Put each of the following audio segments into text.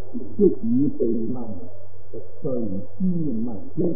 即以被問就隨之問息。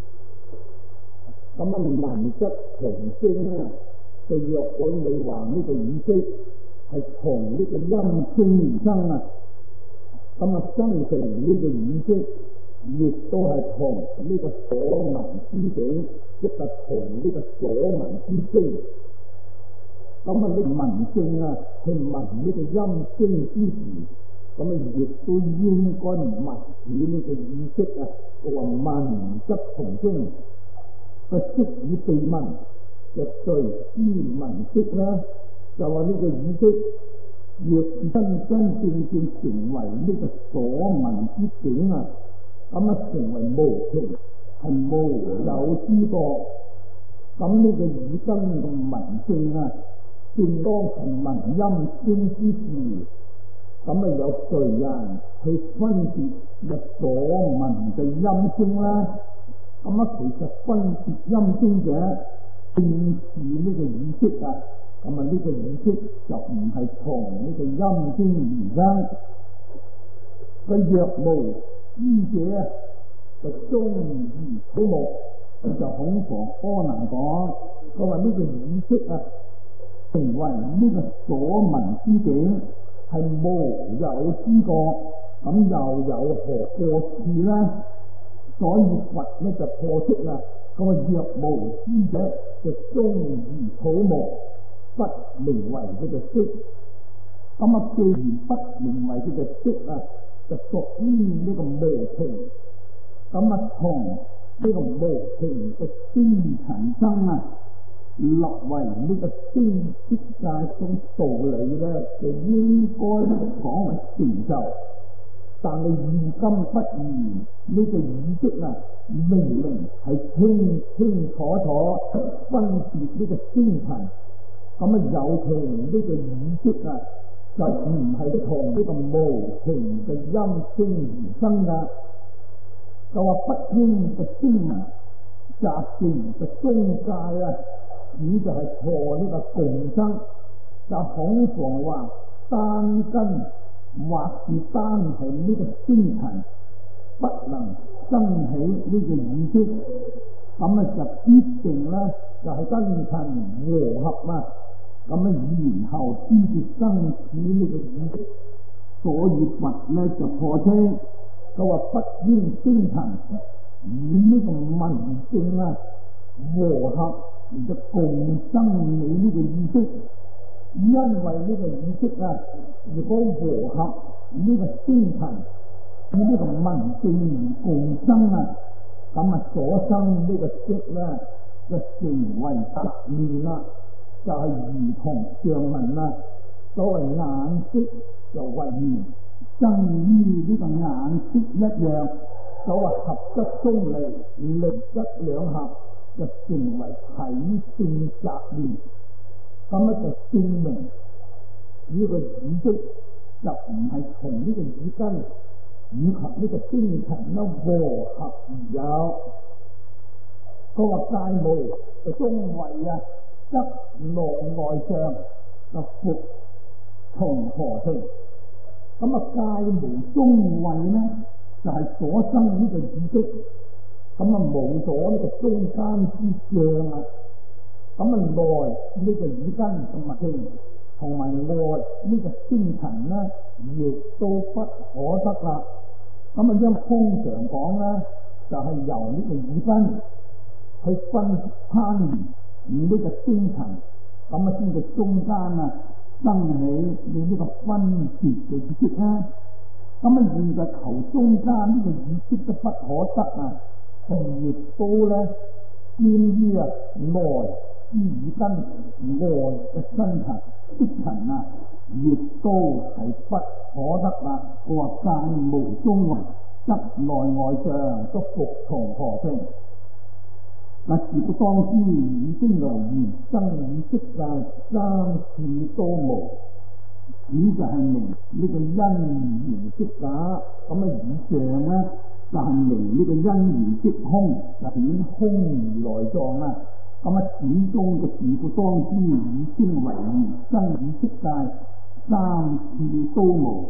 咁文質同聲咧，就若果你話呢個意識係從呢個音聲而生啊，咁生成呢個意識，亦都係同呢個所聞之境，即係同呢個所聞之聲。咁呢個聞聲啊，去聞呢個音聲之時，咁亦都應該默指呢個意識啊，話文質同聲，個息以被問，就隨之聞息啦。就話呢個意識若真正成為呢個所聞之境啊，咁成為無情，係無有知覺。咁呢個耳根同聞聲啊，正當係聞音聲之時，咁有誰人去分別入所聞嘅音聲啦？咁其實分別音聲者，正是呢個意識啊。咁呢個意識就唔係從呢個音聲而生。佢若無知者就終而土木，就恐防可能講，佢話呢個意識啊，成為呢個所聞之境，係無有知覺，咁又有何過處呢？所以佛呢就破斥啦，咁若無知者就終而土木，不名為佢嘅識。咁既然不名為佢嘅識啊，就屬於呢個無情。咁從呢個無情嘅精塵生啊，立為呢個精色界種道理咧，就應該講為成就。但係現今不然，呢個意識啊，明明係清清楚楚分別呢個精塵。咁有情呢個意識啊，就唔係同呢個無情嘅音聲而生噶。就話不應嘅聲聞雜情嘅中介啊，只就係破呢個共生，就恐防話單根或是單係呢個精塵不能生起呢個意識，咁就必定咧就係根塵和合啊。咁然後先至生起呢個意識，所以佛咧就破斥，佢話不應精塵與呢個聞聲啊和合，而就共生你呢個意識。因為呢個意識啊，如果和合呢個精塵與呢個聞聲而共生啊，咁所生呢個識咧就成為特亂啦。就係如同上文啦，所謂眼識就為然，爭於呢個眼識一樣。所謂合則中離，離則兩合，就成為體性雜亂。咁就證明呢個意識就唔係從呢個耳根以及呢個精塵啦和合而有。佢話界無就中為啊，則內外相就復從何情？咁界無中位呢，就係所生呢個意識，咁冇咗呢個中間之相啊。咁內呢個耳根同埋情，同埋外呢個精塵呢，亦都不可得啦。咁因為通常講呢，就係由呢個耳根去分攀緣與呢個精塵，咁先至中間啊生起你呢個分別嘅意識啦。咁現在求中間呢個意識都不可得啊，亦都咧兼於啊內之耳根外嘅身塵色塵啊，亦都係不可得啦。佢話界無中位，則內外相都復從何情？嗱，自古當知以經來緣生與色界三次多無，此就係明呢個因緣色假。咁以上咧就係明呢個因緣色空，就顯空如來藏啊。咁始終嘅自古當知以經為緣生與色界三次多無，就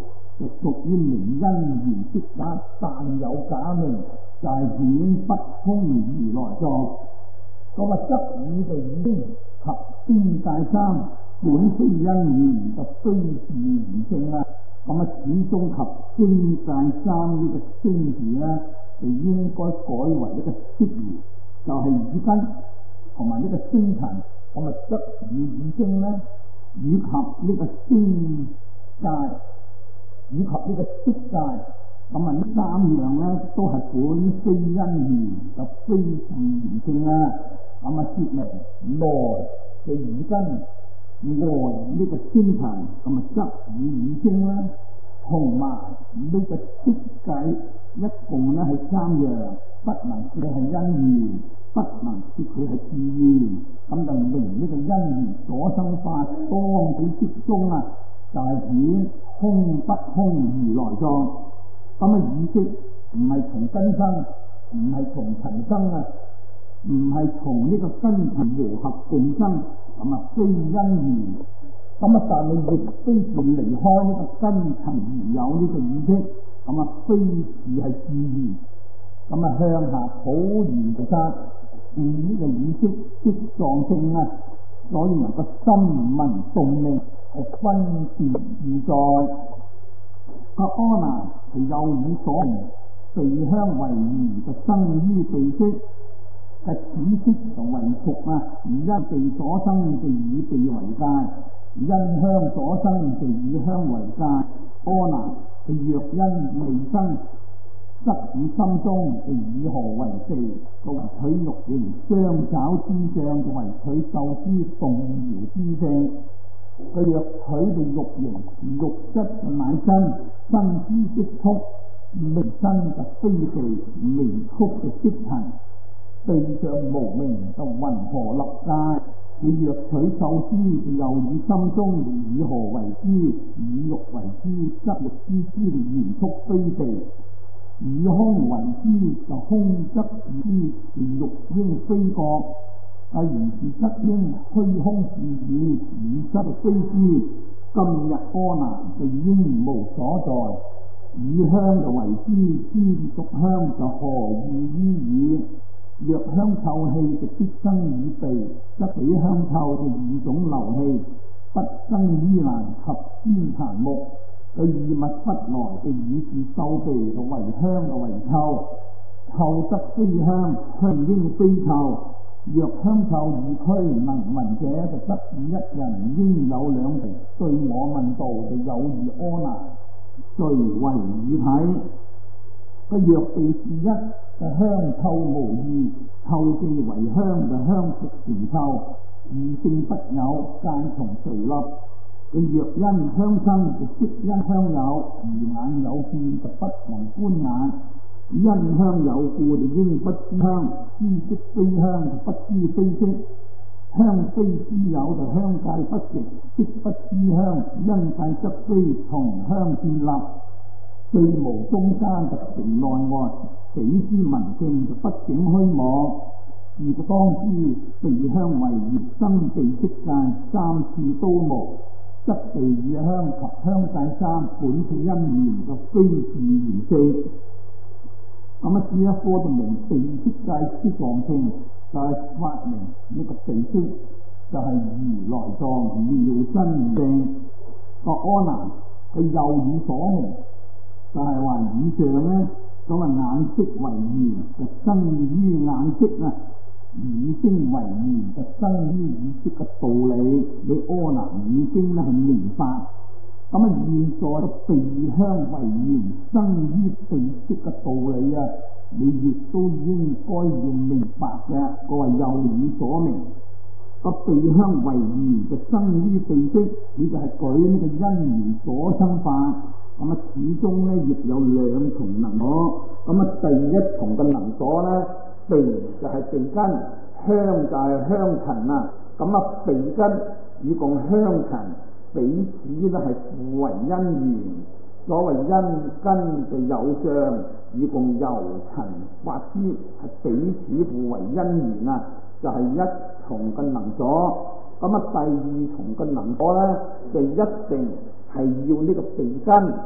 就屬於名因緣色假，但有假名，就係顯不空如來藏。咁則以就已經及邊界三本非因緣就非自然性啦。始終及邊界三呢個星字咧，就應該改為一個識字，就係耳根同埋呢個星塵。則以耳聲咧，以及呢個星界，以及呢個色界，呢三樣咧都係本非因緣就非自然性啦。說明內嘅耳根，外呢個星塵，則以耳聲啦，同埋呢個色界，一共咧係三樣，不能說係因緣，不能說佢係自然，就明呢個因緣所生法當體即中就係顯空不空如來藏。意識唔係從根生，唔係從塵生唔係從呢個根塵和合共生，非因緣。但你亦非是離開呢個根塵而有呢個意識，非是係自然。向下普賢菩薩呢個意識即藏性所以能夠心聞動命係分別自在。阿難係有以所名，鼻香為緣就生於鼻識。此色就為屬以因鼻所生就以鼻為界，因香所生就以香為界。阿難佢若因未生，則以心中就以何為地？就為取肉形雙爪之相，就為取受之動搖之性。佢若取嘅肉形，肉質乃真，身之即速，未身就非地，未速就即塵。地上無名就云何立界？佢若取受之，又以心中以何為之？以肉為之，則肉之原速非地；以空為之，就空則之，肉應非國。如是則應虛空是以則非之。今日阿難就應無所在，以香就為之，知屬香就何異於耳？若香臭氣就必生於鼻，則比香臭就二種流氣，不生於難及肩檀木。佢異物不來就以是受鼻，就為香就為臭，臭則非香，香應非臭。若香臭二區能聞者，就得以一人應有兩鼻。對我問道就有二阿難，誰為語體？若鼻是一，就香臭無異，臭既為香，就香屬成臭，異性不有，界從誰立？若因香生，就即因香有，而眼有見就不能觀眼。因香有故就應不知香，知即非香就不知非色。香非知有就香界不直，即不知香，因界則非從香建立。既無中間就情內外，彼之民性就不境虛妄。而當知鼻香為緣生鼻識界，三次都無，則鼻與香及香界三本是因緣就非自然性。呢一科就明鼻識界之藏性，就係發明呢個鼻識，就係如來藏妙真性。阿難佢又以所明，就係話以上咧，眼識為緣就生於眼識耳聲為緣就生於耳識嘅道理。你阿難已經係明白。現在鼻香為緣生於鼻識嘅道理你亦都應該要明白嘅。各位有以所明，鼻香為緣就生於鼻識，你就係舉呢個因緣所生法。始終咧亦有兩重能所。第一重嘅能所咧，鼻就係鼻根，香就係香塵鼻根以共香塵彼此咧係互為因緣。所謂因根就有相，以共由塵發之，係彼此互為因緣就係一重嘅能所。第二重嘅能所咧，就一定係要呢個鼻根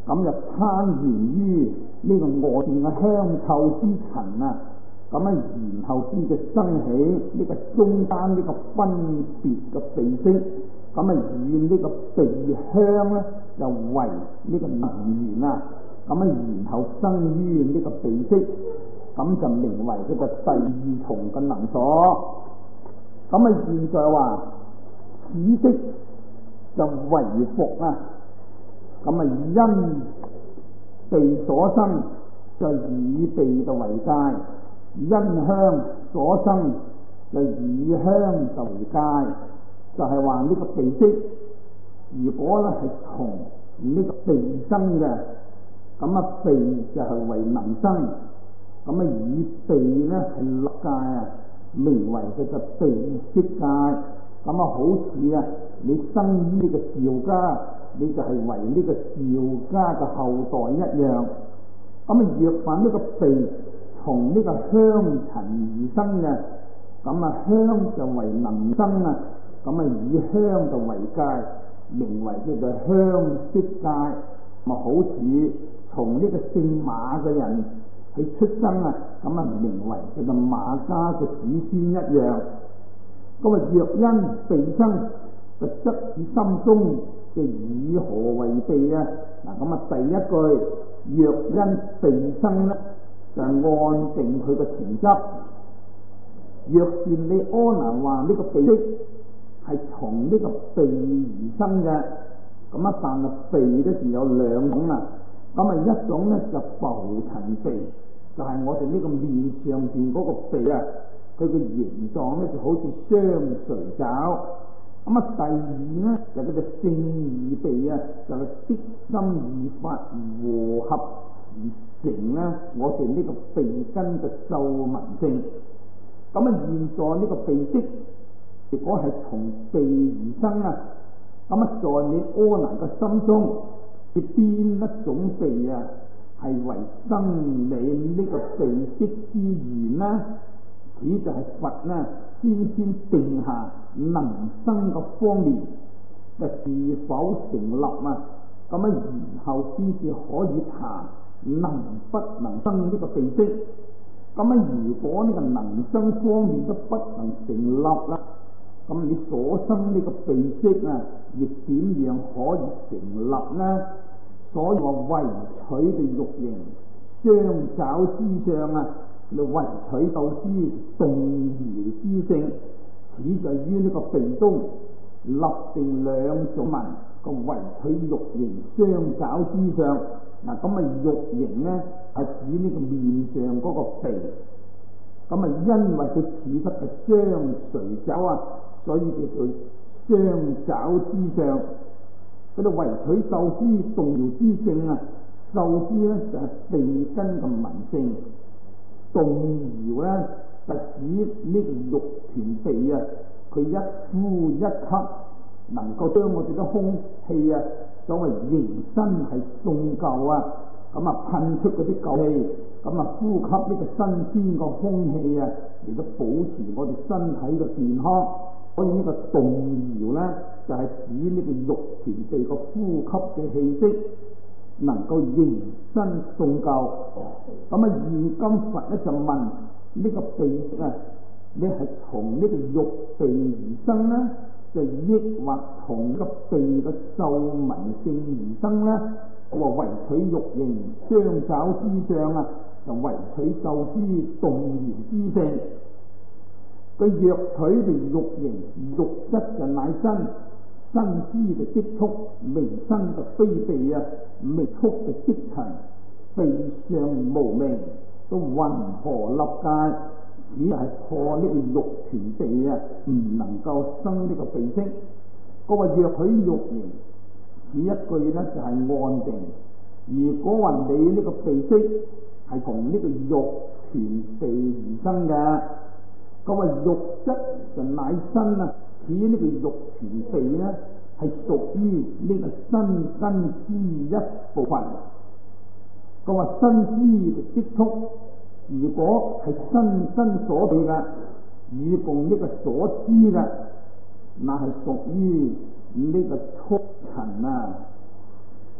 咁就攀緣於呢個外邊嘅香臭之塵啊，咁啊然後先至生起呢個中間呢個分別嘅鼻識，咁啊以呢個鼻香咧就為呢個能緣啊，咁啊然後生於呢個鼻識，咁就名為佢嘅第二重嘅能所。咁啊現在話此識就為伏啊，咁啊因鼻所生就以鼻就為界，因香所生就以香就為界，就係話呢個鼻識如果咧係從呢個鼻生嘅，咁啊鼻就係為能生，咁啊以鼻咧係立界啊，名為佢嘅鼻識界。咁啊好似啊你生於呢個趙家，你就係為呢個趙家嘅後代一樣。咁啊若凡呢個鼻從呢個香塵而生嘅，咁啊香就為能生啊，咁啊以香就為界，名為叫做香識界。咪好似從呢個姓馬嘅人去出生啊，咁啊名為叫做馬家嘅子孫一樣。咁啊若因鼻生，就則以心中就以何為鼻啊？嗱咁啊第一句若因鼻生咧，就係按定佢嘅情執。若是你阿難話呢個鼻識係從呢個鼻而生嘅，咁啊但係鼻咧就有兩種啦。咁啊一種咧就浮塵鼻，就係我哋呢個面上邊嗰個鼻啊，佢嘅形狀咧就好似雙垂爪。咁啊第二咧就叫做勝義鼻啊，就係色心二法和合而成咧我哋呢個鼻根嘅皺紋性。咁啊現在呢個鼻識如果係從鼻而生啊，咁啊在你阿難嘅心中嘅邊一種鼻啊係為生你呢個鼻識之緣啦？此就係佛呢先定下能生嘅方面嘅是否成立啊，咁啊然後先至可以談能不能生呢個鼻識。咁啊如果呢個能生方面都不能成立啦，咁你所生呢個鼻識啊亦點樣可以成立呢？所以話唯取嘅肉形雙爪之上啊，你唯取受之動搖之性，此就於呢個鼻中立定兩種文，個唯取肉形雙爪之上。嗱咁啊肉形咧係指呢個面上嗰個鼻，咁啊因為佢似得係雙垂爪啊，所以叫做雙爪之上。嗰啲唯取受之動搖之性啊，受之咧就係鼻根嘅紋性，動搖咧就指呢個肉團鼻啊，佢一呼一吸能夠將我哋嘅空氣啊，所謂形身係送舊啊，咁啊噴出嗰啲舊氣，咁啊呼吸呢個新鮮個空氣啊，嚟到保持我哋身體嘅健康。所以呢個動搖咧，就係指呢個肉團鼻個呼吸嘅氣息能夠形身送舊。咁啊現今佛咧就問呢個鼻識啊，你係從呢個肉鼻而生咧，就抑或從呢個鼻嘅皺紋性而生咧？我話唯取肉形雙爪之上啊，就唯取受之動搖之性。佢若取嘅肉形肉質就乃身，身之就積蓄，名身就非鼻啊，未蓄就積塵，鼻上無名，都云何立界？只係破呢個肉團鼻啊，唔能夠生呢個鼻識。嗰個若取肉形，此一句咧就係按定。如果話你呢個鼻識係同呢個肉團鼻而生嘅，咁啊肉質就乃身啊，此呢個肉團鼻咧係屬於呢個身根之一部分。咁啊身之就積蓄，如果係身根所對嘅，與共呢個所知嘅，那係屬於呢個畜塵啊。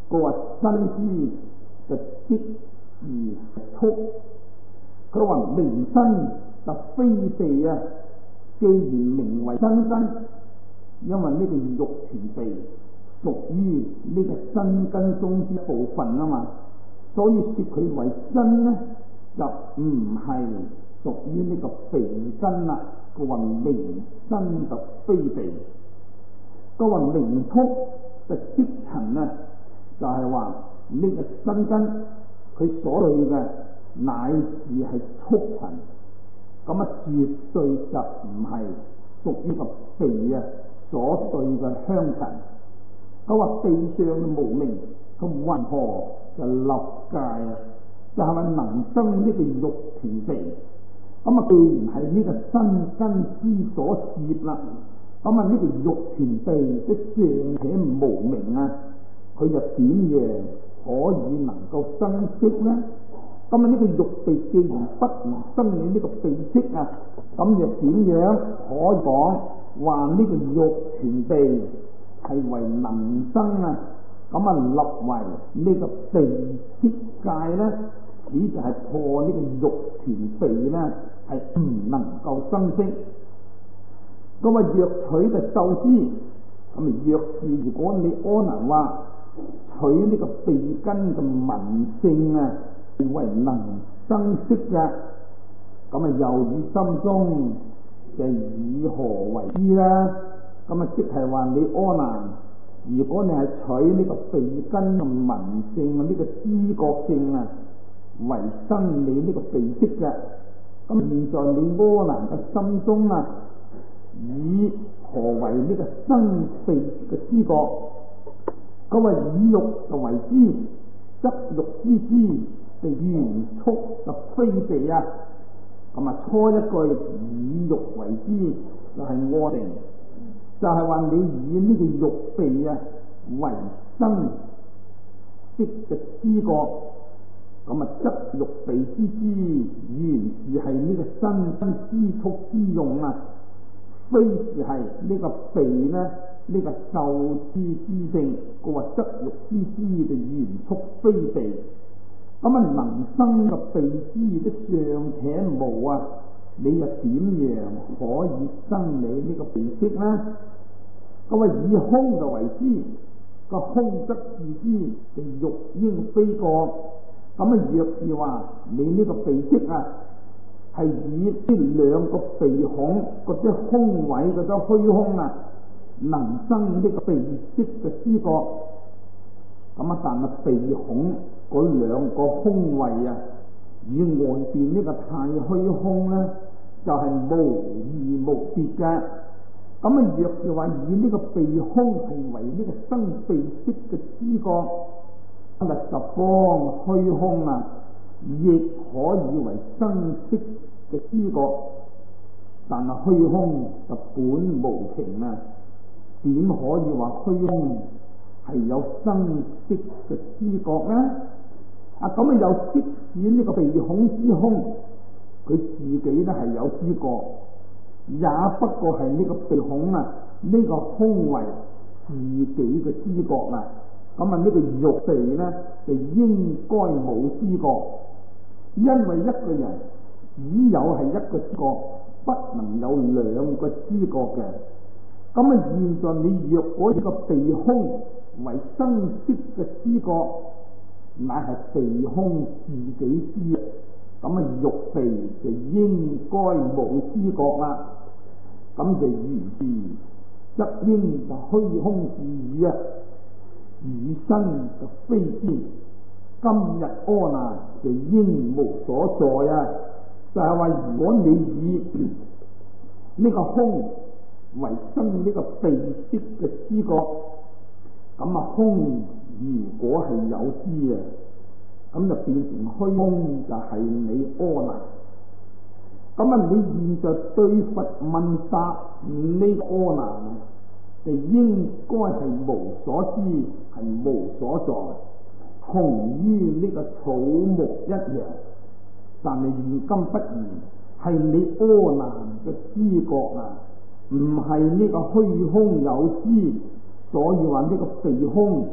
佢話身之就即而速，佢話名身就非地啊。既然名為真身，因為呢個肉田地屬於呢個身根中之部分啊嘛，所以說佢為身呢，就唔係屬於呢個地根啦。佢話名身就非地，佢話名畜就即塵啊，就係話呢個身根佢所對嘅乃是係畜塵，咁啊絕對就唔係屬於個地啊所對嘅香塵。佢話地上嘅無名，佢云何就立界啊？就係咪能生呢個肉田地？咁啊，既然係呢個身根之所攝啦，咁啊呢個肉田地即尚且無名啊，佢又點樣可以能夠生息呢？咁啊呢個肉地既然不能生你呢個地息啊，咁又點樣可以講話呢個肉田地係為能生啊？咁啊立為呢個地息界呢，只就係破呢個肉田地呢，係唔能夠生息。咁啊若取就受之，咁啊若是如果你可能話取呢個地根嘅文性啊為能生息嘅，咁啊又以心中就以何為之啦？咁啊即係話你可能如果你係取呢個地根嘅文性啊呢個知覺性啊為生你呢個地息嘅，咁現在你柯南嘅心中啊以何為呢個生地嘅知覺？咁啊以肉就為之，則肉之知就原畜就非地啊。咁啊初一句以肉為之就係我哋，就係話你以呢個肉地啊為生息嘅知覺。咁啊，則肉地之知，原是係呢個身根之畜之用啊，非是係呢個地呢？呢個受之之性。佢話則肉之知就原畜非地。咁啊，能生個地知都尚且無啊，你又點樣可以生你呢個地息呢？咁啊，以空就為之，個空則自知，就肉應非過。咁啊，若是話你呢個鼻息啊，係以呢兩個鼻孔嗰啲空位嗰啲虛空啊，能生呢個鼻息嘅知覺。咁啊，但係鼻孔嗰兩個空位啊，以外邊呢個太虛空咧，就係無異無別嘅。咁啊，若是話以呢個鼻空係為呢個生鼻息嘅知覺。十方虛空啊，亦可以為生息嘅知覺，但係虛空就本無情啊，點可以話虛空係有生息嘅知覺呢？啊，咁啊又即使呢個鼻孔之空，佢自己都係有知覺，也不過係呢個鼻孔啊呢個空為自己嘅知覺啊。咁啊，呢個肉地呢，就應該冇知覺，因為一個人只有係一個知覺，不能有兩個知覺嘅。咁啊，現在你若果呢個鼻空為生息嘅知覺，乃係鼻空自己知，咁啊肉地就應該冇知覺啦。咁就如是，則應就虛空是語啊。與生就非知，今日阿難就應無所在啊！就係話，如果你以呢個空為生呢個鼻息嘅知覺，咁啊空如果係有知啊，咁就變成虛空，就係你阿難。咁啊，你現在對佛問答呢個阿難，就應該係無所知，係無所在，同於呢個草木一樣。但係現今不然，係你阿難嘅知覺啊，唔係呢個虛空有知，所以話呢個鼻空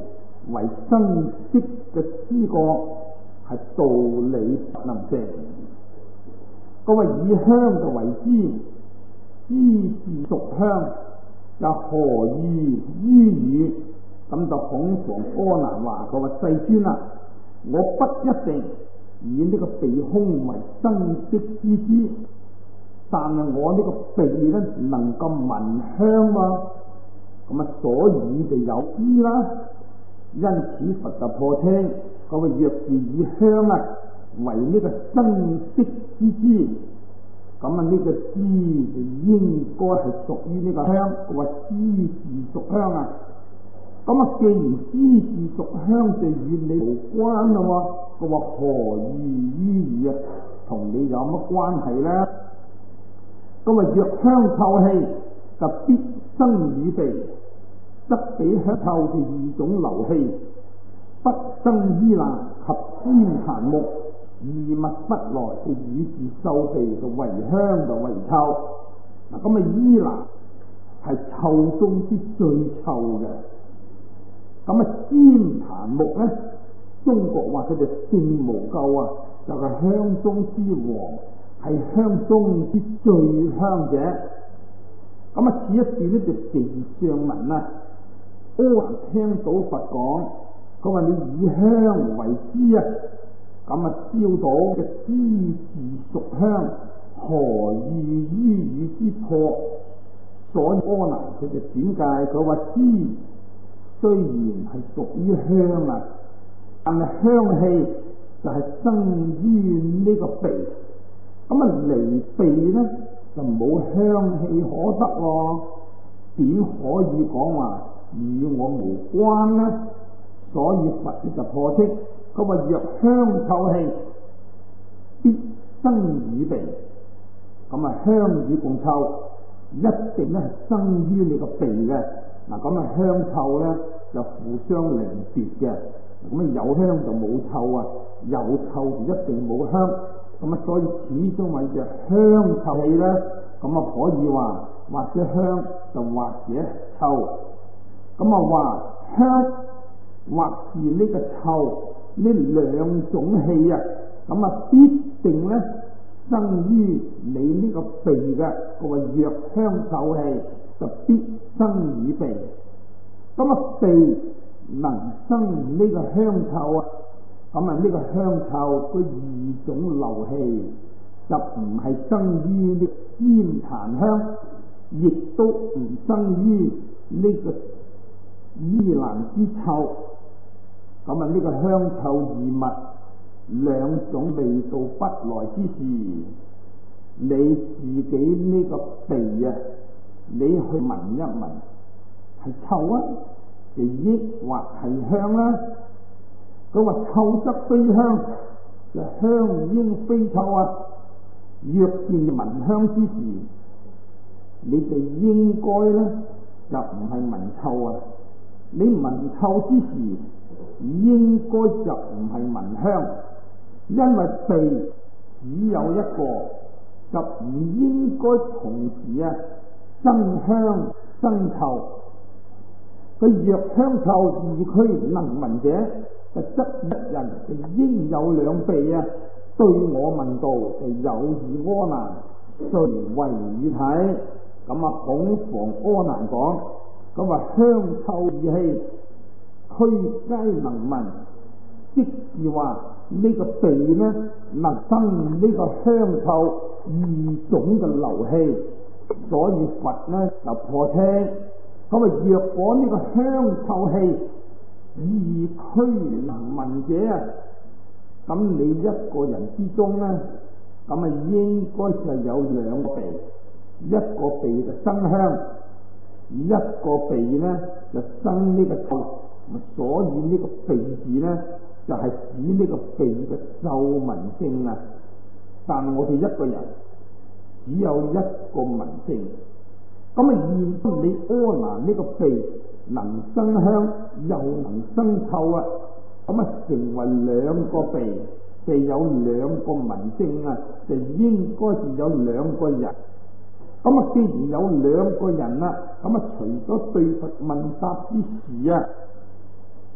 為生色嘅知覺係道理不能成。各位以香就為知，知是屬香，又何異於語？咁就孔房阿難話：佢話世尊啊，我不一定以呢個鼻空為生色之知，但係我呢個鼻咧能夠聞香嘛，咁啊所以就有知啦。因此佛就破聽，佢話若是以香啊為呢個生色之知，咁啊呢個知就應該係屬於呢個香。佢話知是屬香啊，咁啊既然知是屬香，就與你無關啦喎。佢話何異於語啊？同你有乜關係咧？咁啊若香臭氣就必生耳鼻，則比香臭嘅二種流氣，不生依難及尖檀木，異物不來嘅與自受鼻，就為香就為臭。嗱咁啊依難係臭中之最臭嘅。咁啊尖檀木咧，中國話佢哋聖無垢啊，就係香中之王，係香中之最香者。咁啊此一段呢就地上文啊，阿難聽到佛講，佢話你以香為知啊，咁啊燒到嘅知是屬香，何異於語之破？所以阿難佢就轉介，佢話知雖然係屬於香啊，但係香氣就係生於呢個鼻，咁啊離鼻咧就冇香氣可得喎，點可以講話與我無關呢？所以佛就破斥，佢話若香臭氣必生耳鼻，咁啊香與共臭，一定咧係生於你個鼻嘅。嗱咁啊香臭咧就互相凌奪嘅，咁啊有香就冇臭啊，有臭就一定冇香。咁啊所以始終為着香臭氣咧，咁啊可以話或者香就或者臭。咁啊話香或是呢個臭呢兩種氣啊，咁啊必定咧生於你呢個鼻嘅。佢話若香臭氣就必生耳鼻，咁啊鼻能生呢個香臭啊，咁啊呢個香臭嗰二種流氣就唔係生於呢尖檀香，亦都唔生於呢個依難之臭。咁啊呢個香臭二物兩種味道不來之時，你自己呢個鼻啊，你去聞一聞，係臭啊，就抑或係香啦。佢話臭則非香，就香應非臭啊。若是聞香之時，你就應該咧就唔係聞臭啊。你聞臭之時，應該就唔係聞香，因為鼻只有一個，就唔應該同時啊生香生臭。佢若香臭二俱能聞者，就則一人就應有兩鼻啊。對我問道就有二阿難，雖為語體。咁啊孔房阿難講，咁話香臭二氣俱皆能聞，即是話呢個鼻呢能生呢個香臭二種嘅流氣。所以佛呢就破斥，咁啊若果呢個香臭氣二俱能聞者啊，咁你一個人之中呢，咁啊應該就有兩個鼻，一個鼻就生香，一個鼻呢就生呢個臭。所以呢個鼻字呢就係指呢個鼻嘅臭聞性啊。但我哋一個人只有一個聞性，咁啊現你阿難呢個鼻能生香又能生臭啊，咁啊成為兩個鼻，就有兩個聞性啊，就應該是有兩個人。咁啊既然有兩個人啦，咁啊除咗對佛問答之時啊，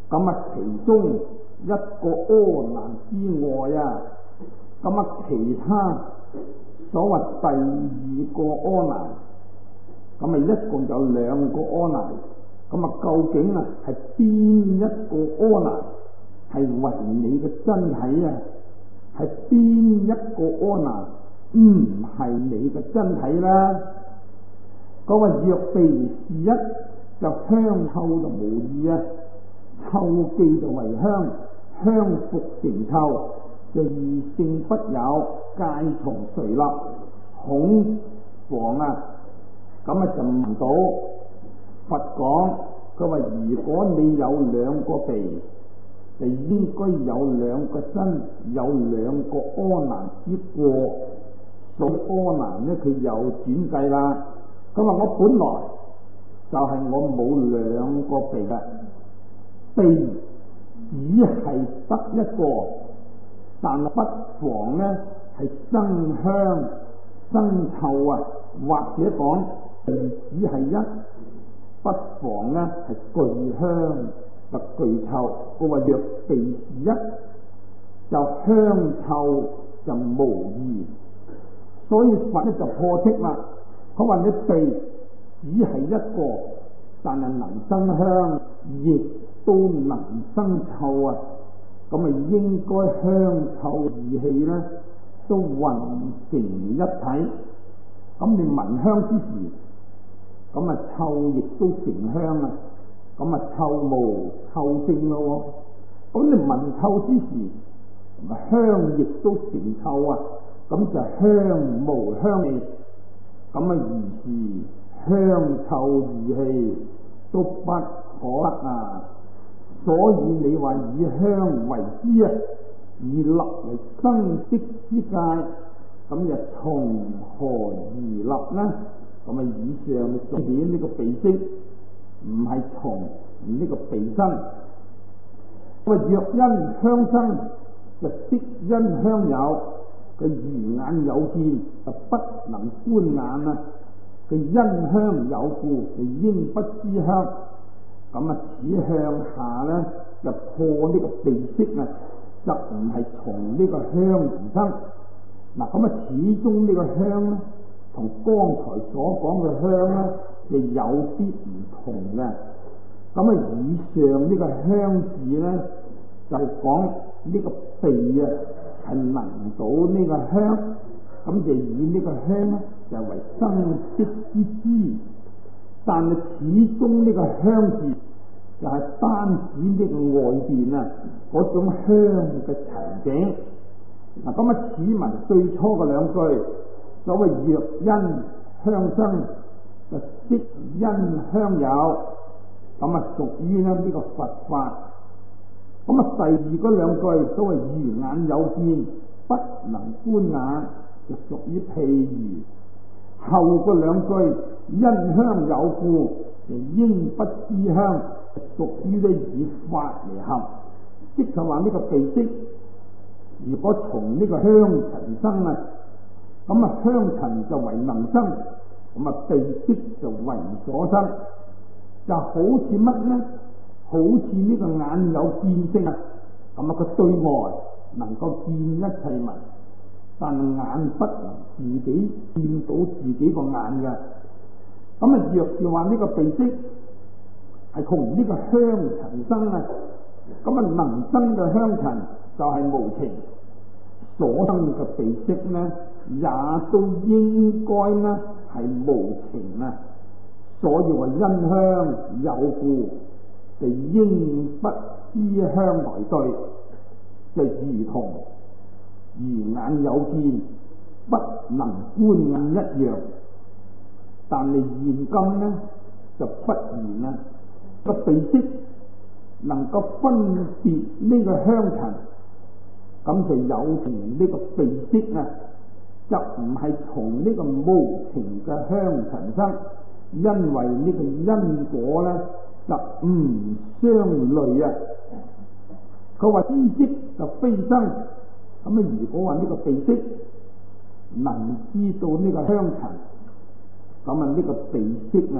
咁其中一個柯南之外咁其他所謂第二個柯南，咁一共有兩個柯南，咁究竟係邊一個柯南係為你嘅真體係邊一個柯南唔係你嘅真體啦？嗰個若鼻是一，就香臭就無異臭記就為香，香復成臭，就異性不有，戒從誰立？恐防咁就唔到。佛講佢話，如果你有兩個鼻，就應該有兩個身，有兩個柯南之過。所以柯南佢有轉計啦。佢話我本來就係我冇兩個鼻嘅，鼻只係得一個，但不妨係生香生臭或者講鼻只係一，不妨係具香就具臭。佢話若鼻是一，就香臭就無異。所以佛就破斥啦。佢話你鼻只係一個，但係能生香，亦都能生臭咁應該香臭二氣都混成一體。咁你聞香之時，咁臭亦都成香咁臭無臭性咯。咁你聞臭之時，香亦都成臭咁就香無香味。咁如是香臭二氣都不可得所以你話以香為之以立為生息之界，咁就從何而立呢？咁以上所顯呢個鼻息唔係從呢個鼻身。若因香生，就悉因香有。佢魚眼有見，就不能觀眼佢因香有故，就應不知香。咁此向下就破呢個鼻息就唔係從呢個香而生。咁始終呢個香同剛才所講嘅香就有啲唔同嘅。以上呢個香字就係講呢個鼻係聞到呢個香，咁就以呢個香就為生息之資。但係始終呢個香字就係單指呢個外邊嗰種香嘅情景。此文最初嘅兩句，所謂若因香生，就悉因香有，屬於呢個佛法。第二嗰兩句，所謂魚眼有見，不能觀眼，就屬於譬喻。後嗰兩句，因香有故，就應不知香，屬於以法嚟合。即係話呢個鼻息，如果從呢個香塵生香塵就為能生，鼻息就為所生。就好似乜呢？好似呢個眼有見性佢對外能夠見一切物，但眼不能自己見到自己個眼嘅。若是話呢個鼻息係從呢個香塵生能生嘅香塵就係無情，所生嘅鼻息也都應該係無情所以話因香有故，就應不知香來對，就如同魚眼有見不能觀眼一樣。但係現今就不然個鼻息能夠分別呢個香塵，咁就有情呢個鼻息就唔係從呢個無情嘅香塵生，因為呢個因果就唔相類佢話知識就非生，如果話呢個鼻息能知道呢個香塵，呢個鼻息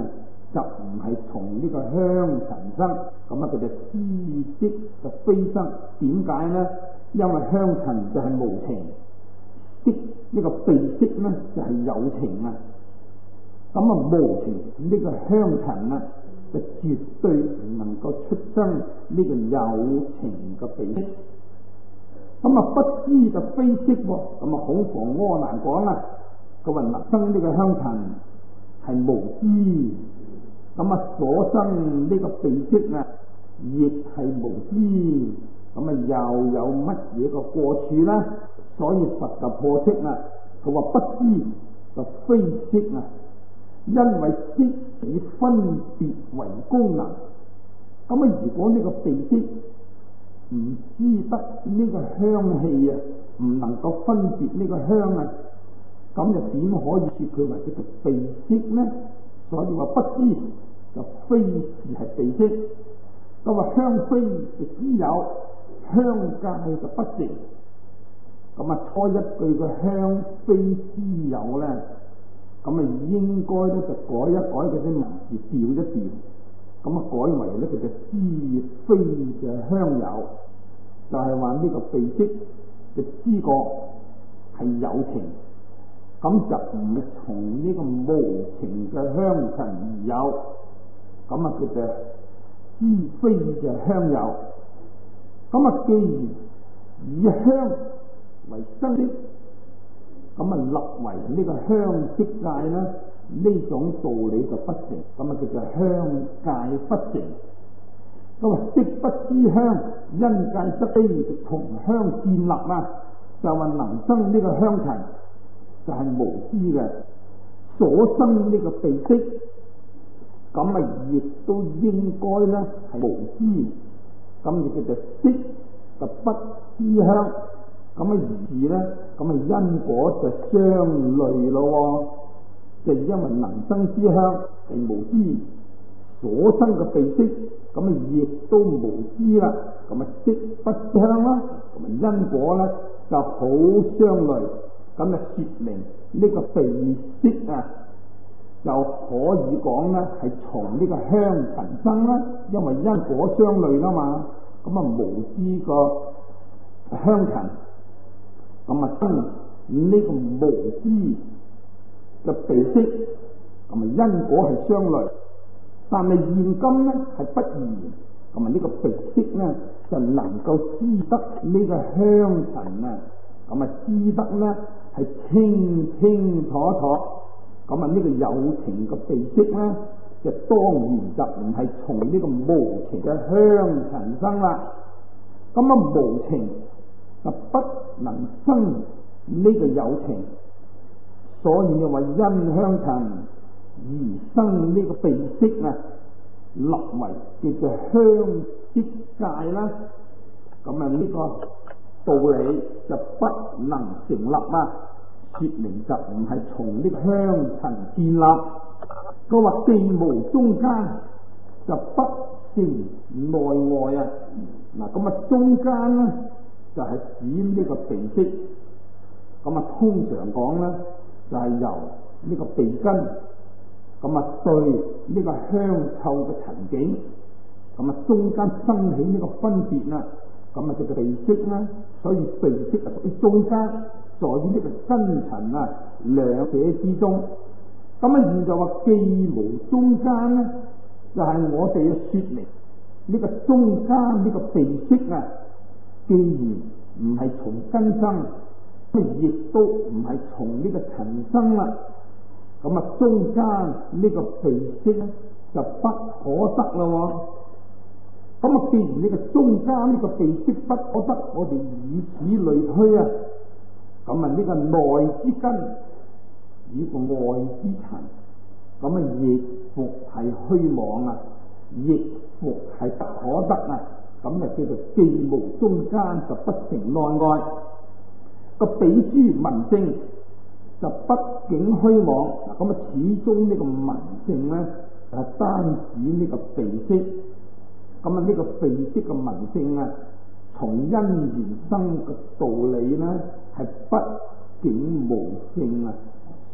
就唔係從呢個香塵生，咁啊佢就知識就非生。點解呢？因為香塵就係無情，識呢個鼻識呢就係有情啊。咁啊無情呢個香塵啊，就絕對唔能夠出生呢個有情嘅鼻識。咁啊不知就非識喎，咁啊孔房柯南講啦，佢話能生呢個香塵係無知，咁啊所生呢個鼻識啊，亦係無知，咁啊又有乜嘢個過處呢？所以佛就破斥啦，佢話不知就非識啊，因為識以分別為功能。咁啊如果呢個鼻識唔知得呢個香氣啊，唔能夠分別呢個香啊，咁就點可以說佢為叫做鼻識呢？所以話不知就非是係鼻識。咁話香非就知有，香界就不成。咁啊初一句嘅香非知有咧，咁啊應該咧就改一改嗰啲文字，調一調，咁啊改為咧佢就知非就香有，就係話呢個鼻識嘅知覺係有情，咁就唔係從呢個無情嘅香塵而有，咁啊佢就知非就香有。咁啊既然以香為生識，咁啊立為呢個香色界咧，呢種道理就不成，咁啊叫做香界不成。咁啊識不知香，因界則非，從香建立啊，就話能生呢個香塵就係無知嘅，所生呢個鼻識，咁啊亦都應該咧係無知，咁就叫做識就不知香。咁啊而咧，咁啊因果就相類咯，就因為能生之香係無知，所生嘅鼻識，咁啊亦都無知啦，咁啊識不知香啦，咁啊因果咧就好相類，咁啊說明呢個鼻識啊就可以講咧係從呢個香塵生啦，因為因果相類啦嘛，咁啊無知個香塵。咁啊生呢個無知嘅鼻識，咁啊因果係相類，但係現今咧係不然，咁啊呢個鼻識咧就能夠知得呢個香塵啊，咁啊知得咧係清清楚楚，咁啊呢個有情嘅鼻識咧就當然就唔係從呢個無情嘅香塵生啦，咁啊無情就不能生呢個有情，所以就話因香塵而生呢個鼻識啊，立為叫做香色界啦。咁啊呢個道理就不能成立啦，說明就唔係從呢個香塵建立。佢話既無中間就不成內外啊。嗱咁啊中間咧就係指呢個鼻識，咁啊通常講咧就係由呢個鼻根，咁啊對呢個香臭嘅塵境，咁啊中間生起呢個分別啦，咁啊叫做鼻識啦。所以鼻識係屬於中間，在於呢個根塵啊兩者之中。咁啊現在話既無中間咧，就係我哋要說明呢個中間呢個鼻識啊，既然唔係從根生，亦都唔係從呢個塵生啦。咁啊，中間呢個鼻識咧就不可得咯。咁啊，既然呢個中間呢個鼻識不可得，我哋以此類推啊，咁啊呢個內之根與個外之塵，咁啊亦復係虛妄啊，亦復係不可得啊。咁啊叫做既無中間就不成內外，個比諸文性就畢竟虛妄。嗱咁啊始終呢個文性咧係單指呢個鼻識，咁啊呢個鼻識嘅文性啊，從因緣生嘅道理咧係畢竟無性啊，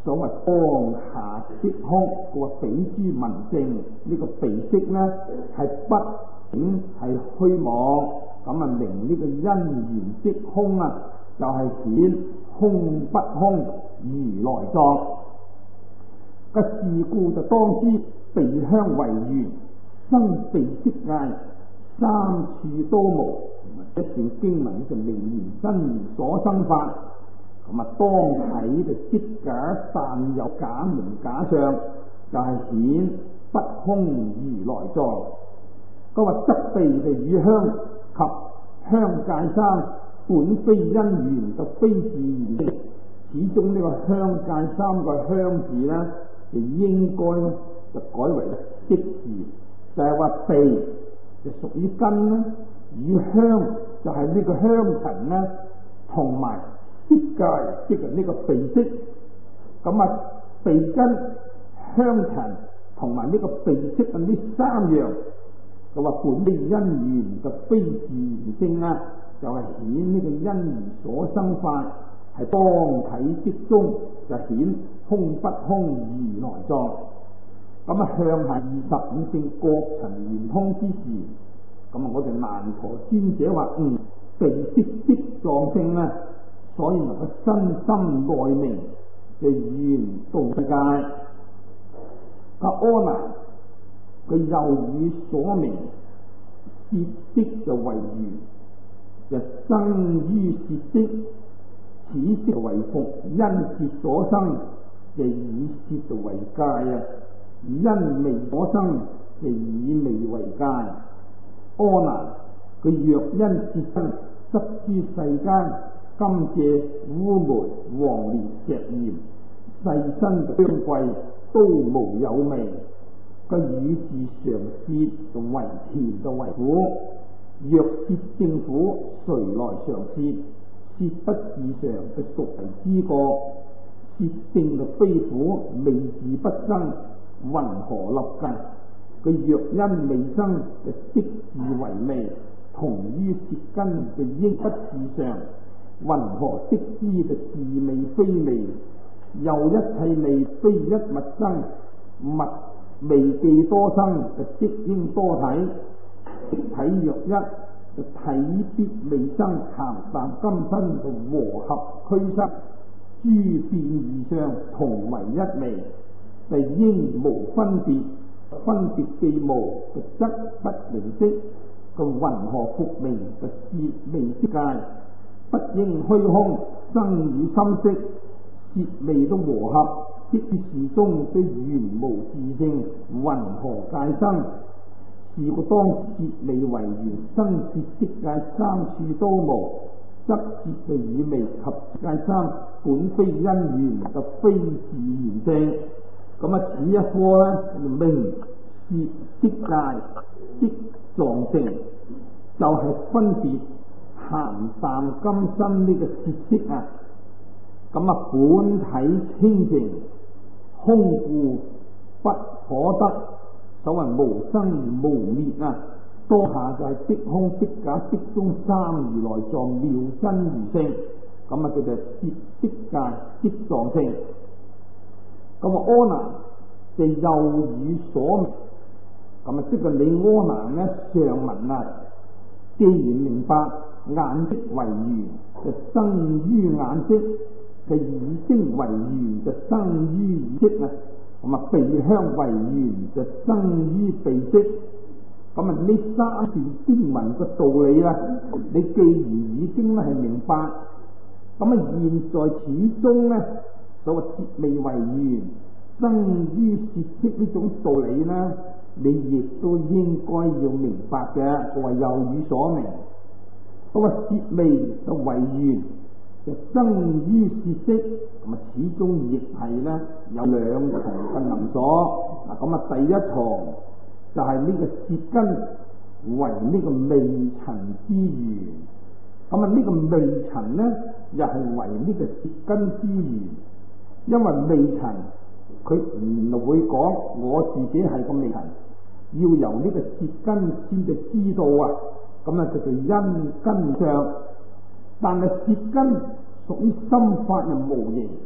所謂當下即空，個比諸文性呢個鼻息呢係不淨係虛妄，咁啊明呢個因緣即空啊，就係顯空不空如來藏。個是故就當知鼻香為緣，生鼻息界，三處都無。一段經文就明言真如所生法，咁啊當體就即假，但有假名假相，就係顯不空如來藏。佢話則鼻就與香及香界三，本非因緣，就非自然性。始終呢個香界三個香字呢，就應該就改為即字，就係話鼻就屬於根啦，與香就係呢個香塵啦，同埋色界即係呢個鼻息。咁啊鼻根、香塵同埋呢個鼻息啊，呢三樣就話本非因緣，就非自然性啊，就係顯呢個因緣所生法，係當體即中，就顯空不空如來藏。咁啊向下25性各塵圓通之時，咁啊我哋難陀尊者話鼻息即藏性啊，所以能夠身心內明嘅圓道世界。個阿難佢又語所明，舌息就為緣，就生於舌息，此息為服，因舌所生，就以舌就為界啊。因味所生，就以味為界。阿難佢若因舌生，執諸世間金借烏梅黃連石鹽，細身香貴都無有味。個語字常舌就為甜就為苦，若舌正苦，誰來嘗舌？舌不自常，就孰為知過？舌正就非苦，味自不生，云何立計？佢若因未生，就色自為味，同於舌根，就應不自常。云何識知？就自味非味，又一切味非一物生，物味既多生，就色應多體。色體若一，就體必未生，鹹淡甘辛就和合俱生，諸變異相同為一味，就應無分別。分別既無，就則不明色。個云何復明？就舌味色界，不應虛空，生與心色，舌味都和合，即於事中都原無自性，云何界生？是故當舌味為緣，生舌色界三處都無，則舌就與味及界三，本非因緣，就非自然性。咁啊，此一科咧，明舌即界即藏性，就係分別鹹淡甘辛呢個舌色啊。咁啊，本體清淨，空故不可得。所謂無生無滅啊，當下就係即空即假即中三如來藏妙真如性。咁啊，叫做舌即界即藏性。咁啊，阿難就又語所明，咁啊，即係你阿難咧上文啊，既然明白眼色為緣，就生於眼色；嘅耳聲為緣，就生於耳色啊。咁啊，鼻香為緣，就生於鼻息。咁啊，呢三段經文嘅道理啊，你既然已經係明白，咁啊，現在始終咧，所謂舌味為緣，生於舌息呢種道理呢，你亦都應該要明白嘅。佢話又語所明，嗰個舌味就為緣，就生於舌息，咁啊，始終亦係咧有兩重嘅能所。嗱，咁啊，第一重就係呢個舌根為呢個味塵之緣，咁啊，呢個味塵咧又係為呢個舌根之緣，因為味塵佢唔會講我自己係個味塵，要由呢個舌根先至知道啊。咁啊，就叫因根相。但係舌根屬於心法嘅無形，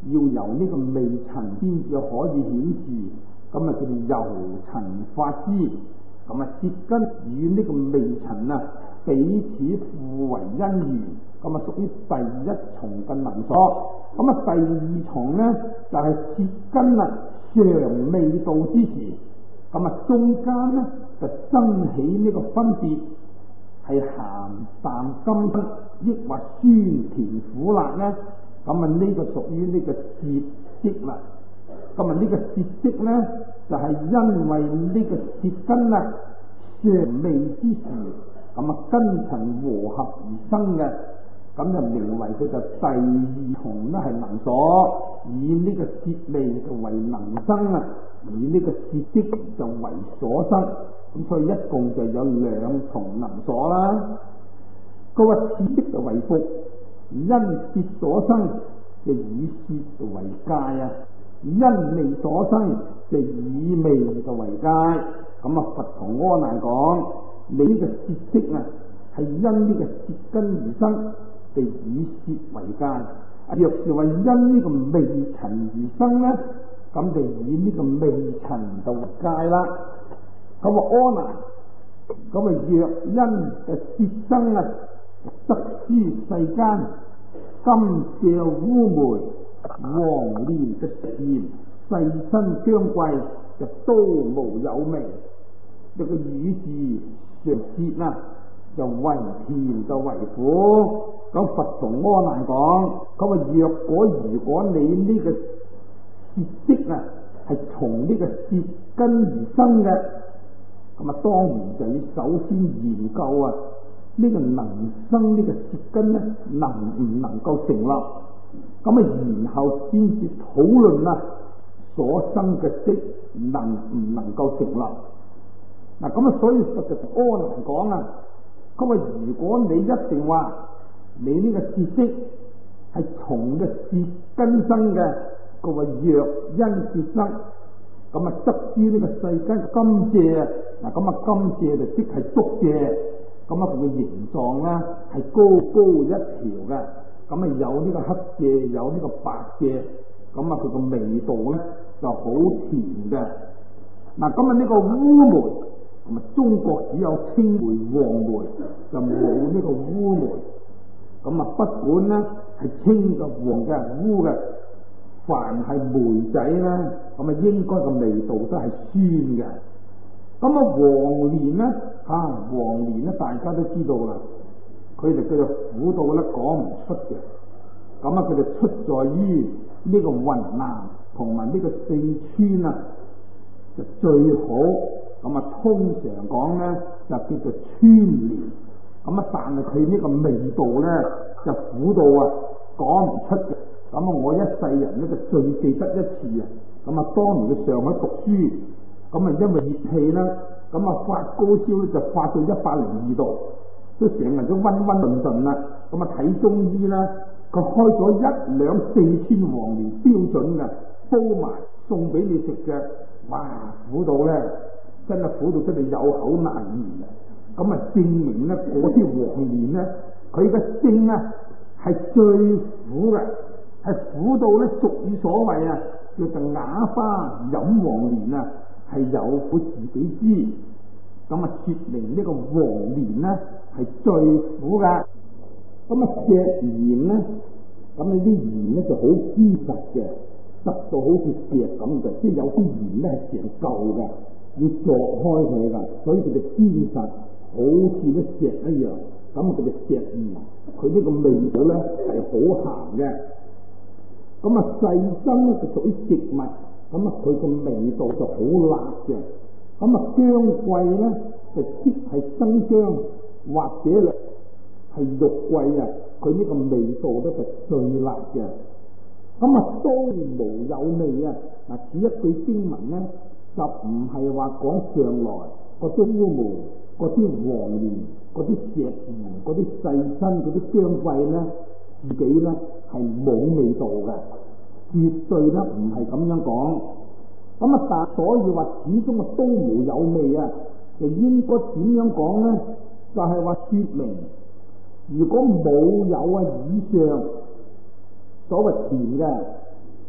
要由呢個微塵先至可以顯示，咁啊叫做由塵發之。咁啊舌根與呢個微塵啊彼此互為因緣，咁啊屬於第一重嘅能所。咁啊第二重呢，就係舌根啊嘗味道之時，咁啊中間呢就生起呢個分別，係鹹淡甘辛，抑或酸甜苦辣呢？咁啊呢個屬於呢個舌識啦。咁啊呢個舌識呢，就係因為呢個舌根啊嘗味之時，咁啊根塵和合而生嘅，咁就名為佢就第二重呢係能所，以呢個舌味就為能生啊，以呢個舌識就為所生。咁所以一共就有兩重能所啦。佢話舌識就為福，因舌所生就以舌為界啊，因味所生就以味就為界。咁啊佛同阿難講，你呢個舌識啊係因呢個舌根而生，就以舌為界。若是話因呢個味塵而生呢，咁就以呢個味塵就為界啦。咁啊阿難，咁啊若因嘅舌生啊，則諸世間甘蔗污霉、黃連嘅食鹽、細辛姜桂就都無有味。一個語字上舌啊，就為甜就為苦。咁佛同阿難講，咁啊如果你呢個舌識啊係從呢個舌根而生嘅，咁啊當然就要首先研究啊呢個能生呢個舌根呢能唔能夠成立，咁啊然後先至討論啊所生嘅識能唔能夠成立。嗱咁啊所以實在阿難講啊，咁啊如果你一定話你呢個舌識係從嘅舌根生嘅，佢話若因舌生，咁啊則諸呢個世間甘蔗啊，嗱咁啊甘蔗就即係竹蔗，咁啊佢嘅形狀咧係高高一條嘅，咁啊有呢個黑蔗有呢個白蔗，咁啊佢個味道咧就好甜嘅。嗱咁啊呢個烏梅，咁啊中國只有青梅黃梅，就冇呢個烏梅。咁啊不管咧係青嘅黃嘅烏嘅，凡係梅仔咧，咁啊應該個味道都係酸嘅。咁啊黃連咧黃連咧大家都知道啦，佢哋叫做苦到咧講唔出嘅。咁啊佢哋出在於呢個雲南同埋呢個四川啊就最好。咁啊通常講咧就叫做川連。咁啊但係佢呢個味道咧就苦到啊講唔出嘅。咁啊我一世人咧就最記得一次啊。咁啊當年去上海讀書，咁啊因為熱氣啦，咁啊發高燒咧就發到102度，都成日都溫溫頓頓啦。咁啊睇中醫啦，佢開咗1兩4千黃連標準嘅，煲埋送俾你食嘅。哇苦到咧真係苦到真係有口難言啊！咁啊證明咧嗰啲黃連咧佢嘅性啊係最苦嘅，係苦到咧俗語所謂啊叫做啞花飲黃連啊，係有苦自己知。咁啊說明呢個黃連咧係最苦噶。咁啊石鹽咧，咁你啲鹽咧就好堅實嘅，實到好似石咁嘅，即係有啲鹽咧係成嚿嘅，要鑿開佢噶，所以佢哋堅實好似啲石一樣。咁佢哋石鹽佢呢個味道咧係好鹹嘅。咁啊細辛咧就屬於植物，咁啊佢個味道就好辣嘅。咁啊薑桂咧就即係生薑或者係肉桂啊，佢呢個味道咧就最辣嘅。咁啊都無有味啊！嗱，此一句經文咧就唔係話講上來嗰啲烏梅、嗰啲黃連、嗰啲石鹽、嗰啲細辛、嗰啲薑桂咧，自己咧係冇味道嘅，絕對咧唔係咁樣講。咁啊，但所以話始終啊都無有味啊，就應該點樣講咧？就係話說明，如果冇有啊以上所謂甜嘅，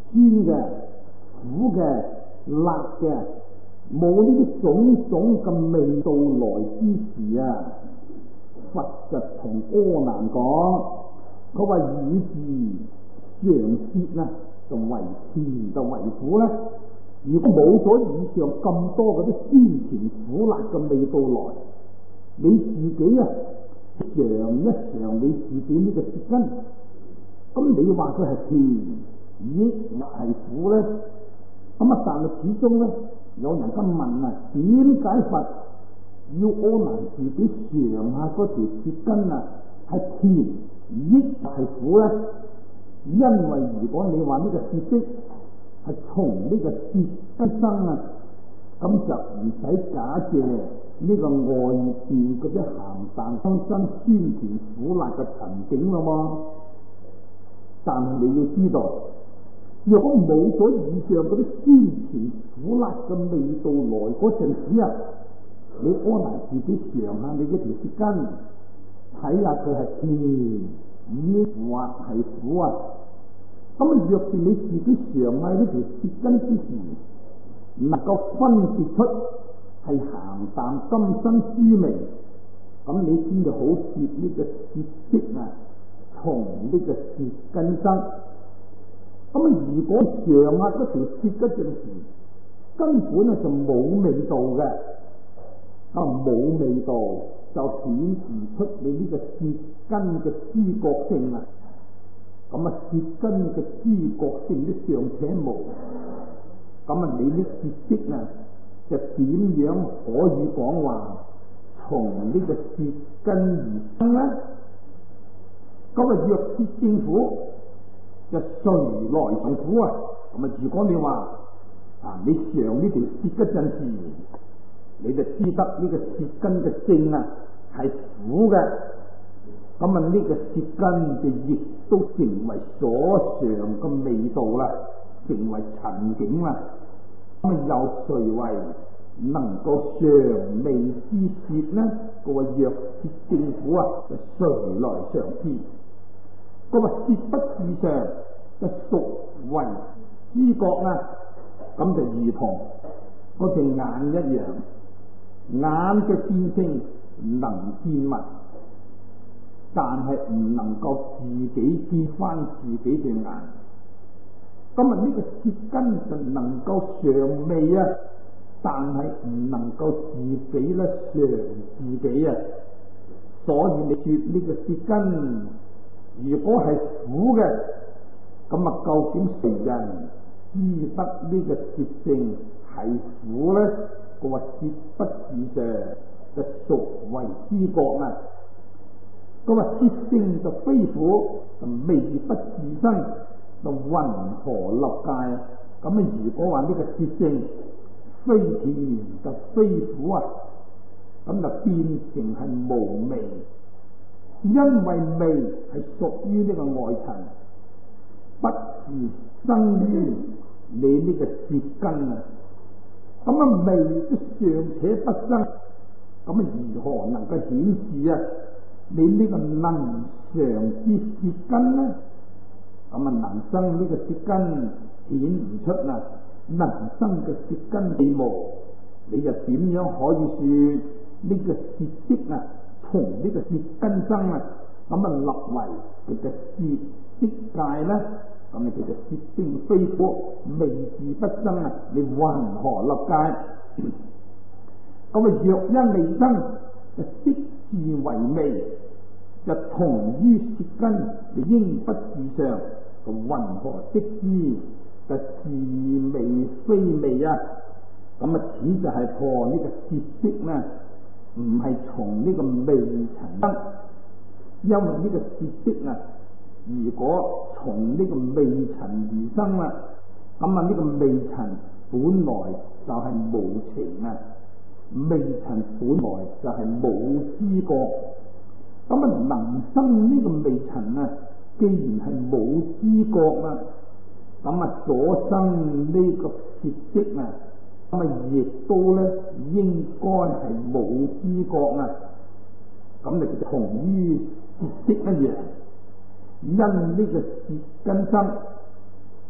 酸嘅、苦嘅、辣嘅，冇呢啲種種嘅味道來之時啊，佛就同阿難講，佢話以是常舌啊，就為甜就為苦咧。如果冇咗以上咁多嗰啲酸甜苦辣嘅味道來，你自己啊嘗一嘗你自己呢個舌根，咁你話佢係甜亦係苦咧？咁啊，但係始終咧，有人咁問啊，點解佛要阿難自己嘗下嗰條舌根啊，係甜亦係苦咧？因為如果你話呢個舌色係從呢個舌根生啊，咁就唔使假借呢個外邊嗰啲鹹淡香辛酸甜苦辣嘅塵境啦嘛。但係你要知道，如果冇咗以上嗰啲酸甜苦辣嘅味道來嗰陣時啊，你阿難自己嘗下你嗰條舌根，睇下佢係甜抑或係苦啊。咁若是你自己嘗下呢條舌根之時，能夠分別出係鹹淡甘辛酸味，咁你先至好攝呢個舌色啊，從呢個舌根生。咁如果嘗下嗰條舌嗰陣時，根本啊就冇味道嘅，冇味道就顯示出你呢個舌根嘅知覺性啊。咁啊，舌根嘅知覺性都尚且冇，咁啊，你呢舌色啊，就點樣可以講話從呢個舌根而生呢？咁啊，若舌正苦，就誰來受苦啊？咁啊，如果你話啊，你嘗呢條舌嗰陣時，你就知得呢個舌根嘅性啊係苦嘅。咁啊，呢個舌根就亦都成為所嘗嘅味道啦，成為塵境啦。咁啊，又誰為能夠嘗味之舌呢？佢話若舌正苦啊，就誰來嘗之？佢話舌不自嘗，就屬為知覺啊。咁就如同嗰隻眼一樣，眼嘅見性能見物，但係唔能夠自己見翻自己對眼。咁啊，呢個舌根就能夠嘗味啊，但係唔能夠自己咧嘗自己啊。所以你說呢個舌根如果係苦嘅，咁啊，究竟誰人知得呢個舌性係苦咧？佢話舌不自嘗，就屬為知覺啊。佢話舌性就非苦，就味不自生，就云何立界啊？咁啊，如果話呢個舌性非甜就非苦啊，咁就變成係無味，因為味係屬於呢個外塵，不是生於你呢個舌根啊。咁啊，味都尚且不生，咁啊，如何能夠顯示啊你呢個能嘗之舌根呢？咁啊，能生呢個舌根顯唔出啊，能生嘅舌根未無，你就點樣可以說呢個舌色啊從呢個舌根生啊？咁啊，立為佢嘅舌色界呢？咁你叫做舌性非苦，味自不生啊！你云何立界？咁啊，若因未生，就色自為味，就同於舌根，你應不自嘗，就云何識之？就是味非味啊！咁啊，此就係破呢個舌色呢，唔係從呢個味塵生，因為呢個舌色啊，如果從呢個味塵而生啦，咁啊，呢個味塵本來就係無情啊，味塵本來就係冇知覺，咁啊，能生呢個味塵啊，既然係冇知覺啊，咁啊，所生呢個舌色啊，咁啊，亦都咧應該係冇知覺啊，咁你就同於舌色一樣，因呢個舌根生，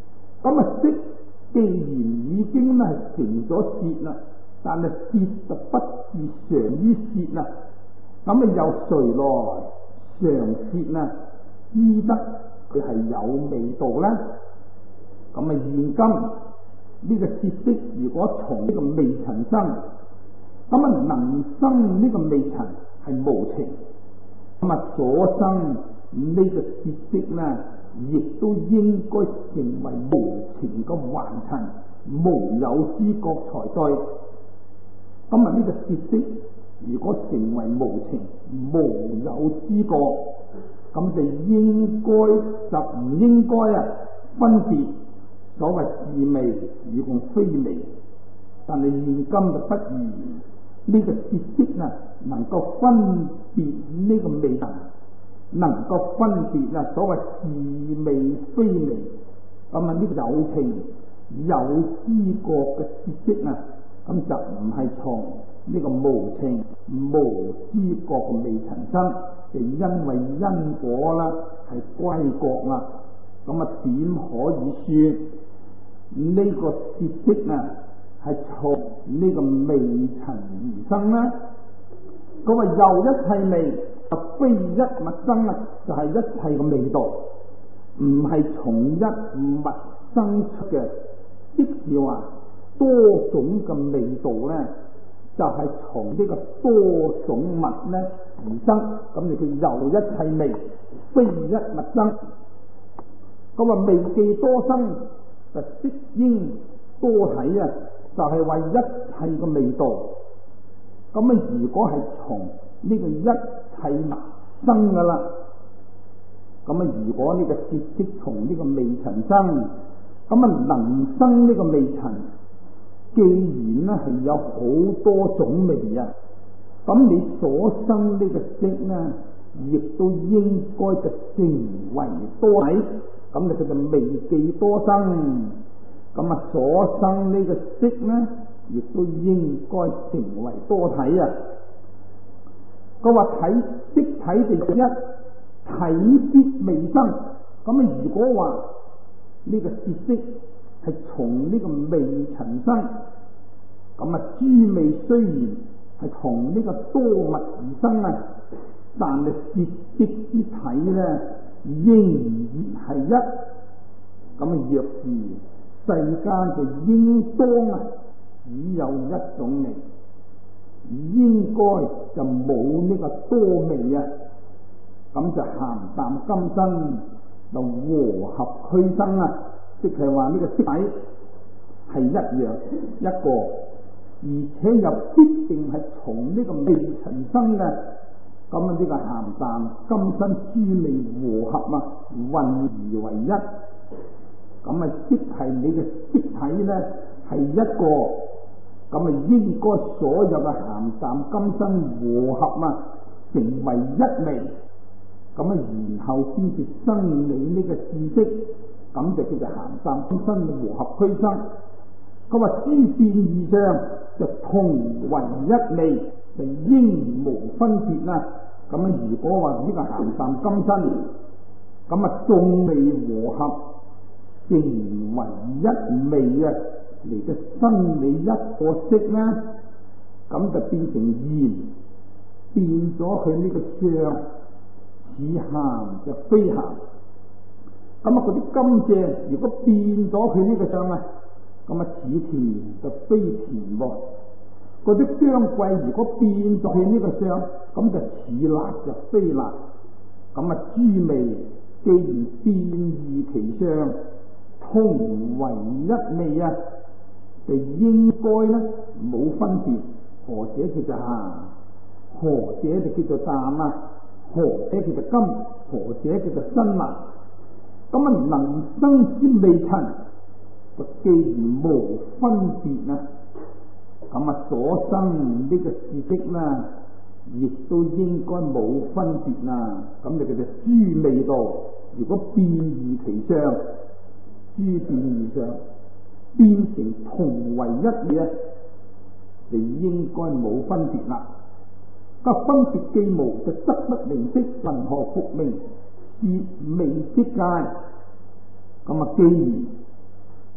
咁啊色既然已經係成咗舌啦，但係舌就不自常於舌啦，咁啊又誰來嘗舌啊，知得佢係有味道咧？咁啊現今呢個舌色如果從呢個味塵生，咁啊能生呢個味塵係無情，咁啊所生呢個舌色咧，亦都應該成為無情嘅幻塵，無有知覺才對。咁啊呢個舌色如果成為無情無有知覺，咁就應該就唔應該分別所謂是味與共非味。但係現今就不如呢個舌色能夠分別呢個味塵，能夠分別所謂是味非味。咁啊呢個有情有知覺嘅舌色咁就唔係從呢個無情無知覺嘅味塵生，就因為因果啦係歸覺啦，咁啊點可以說呢個舌色係從呢個味塵而生呢？咁啊又一切味就非一物生就係一切嘅味道，唔係從一物生出嘅，即是話多種嘅味道咧，就係從呢個多種物咧而生，咁就叫又一切味非一物生。咁啊味既多生就色應多體就係為一切嘅味道。咁啊如果係從呢個一切物生噶啦，咁啊如果呢個舌色從呢個味塵生，咁啊能生呢個味塵，既然係有好多種味咁你所生呢個色亦都應該就成為多體，咁就叫做味既多生。咁啊所生呢個色亦都應該成為多體佢話體色體就一體必未生。咁啊如果話呢個舌色係從呢個味塵生，咁啊諸味雖然係從呢個多物而生但係舌色之體仍然係一。咁啊若是世間就應當只有一種味，應該就冇呢個多味咁就鹹淡甘辛就和合俱生即係話呢個色體係一樣一個，而且又必定係從呢個味塵生嘅。咁啊呢個鹹淡甘辛諸味和合混而為一，咁啊即係你嘅色體係一個，咁啊應該所有嘅鹹淡甘辛和合成為一味，咁啊然後先至生你呢個知識，咁就叫做鹹淡甘辛和合俱生。佢話諸變異相就同為一味，就應無分別咁啊如果話呢個鹹淡甘辛，咁啊眾味和合成為一味嚟嘅生你一個色咁就變成鹽，變咗佢呢個相，似鹹就非鹹。咁啊嗰啲甘蔗如果變咗佢呢個相咁啊似甜就非甜喎。嗰啲薑桂如果變咗佢呢個相，咁就似辣就非辣。咁啊諸味既然變異其相，同為一味就應該冇分別，何者叫做鹹，何者就叫做淡何者叫做甘，何者叫做辛辣。咁啊能生之味塵就既然無分別咁啊所生呢個事跡亦都應該冇分別咁就叫做諸味道。如果變異其相，諸變異相變成同為一味就應該冇分別啦。個分別既無，就則不名色，云何復名舌味即界？咁啊既然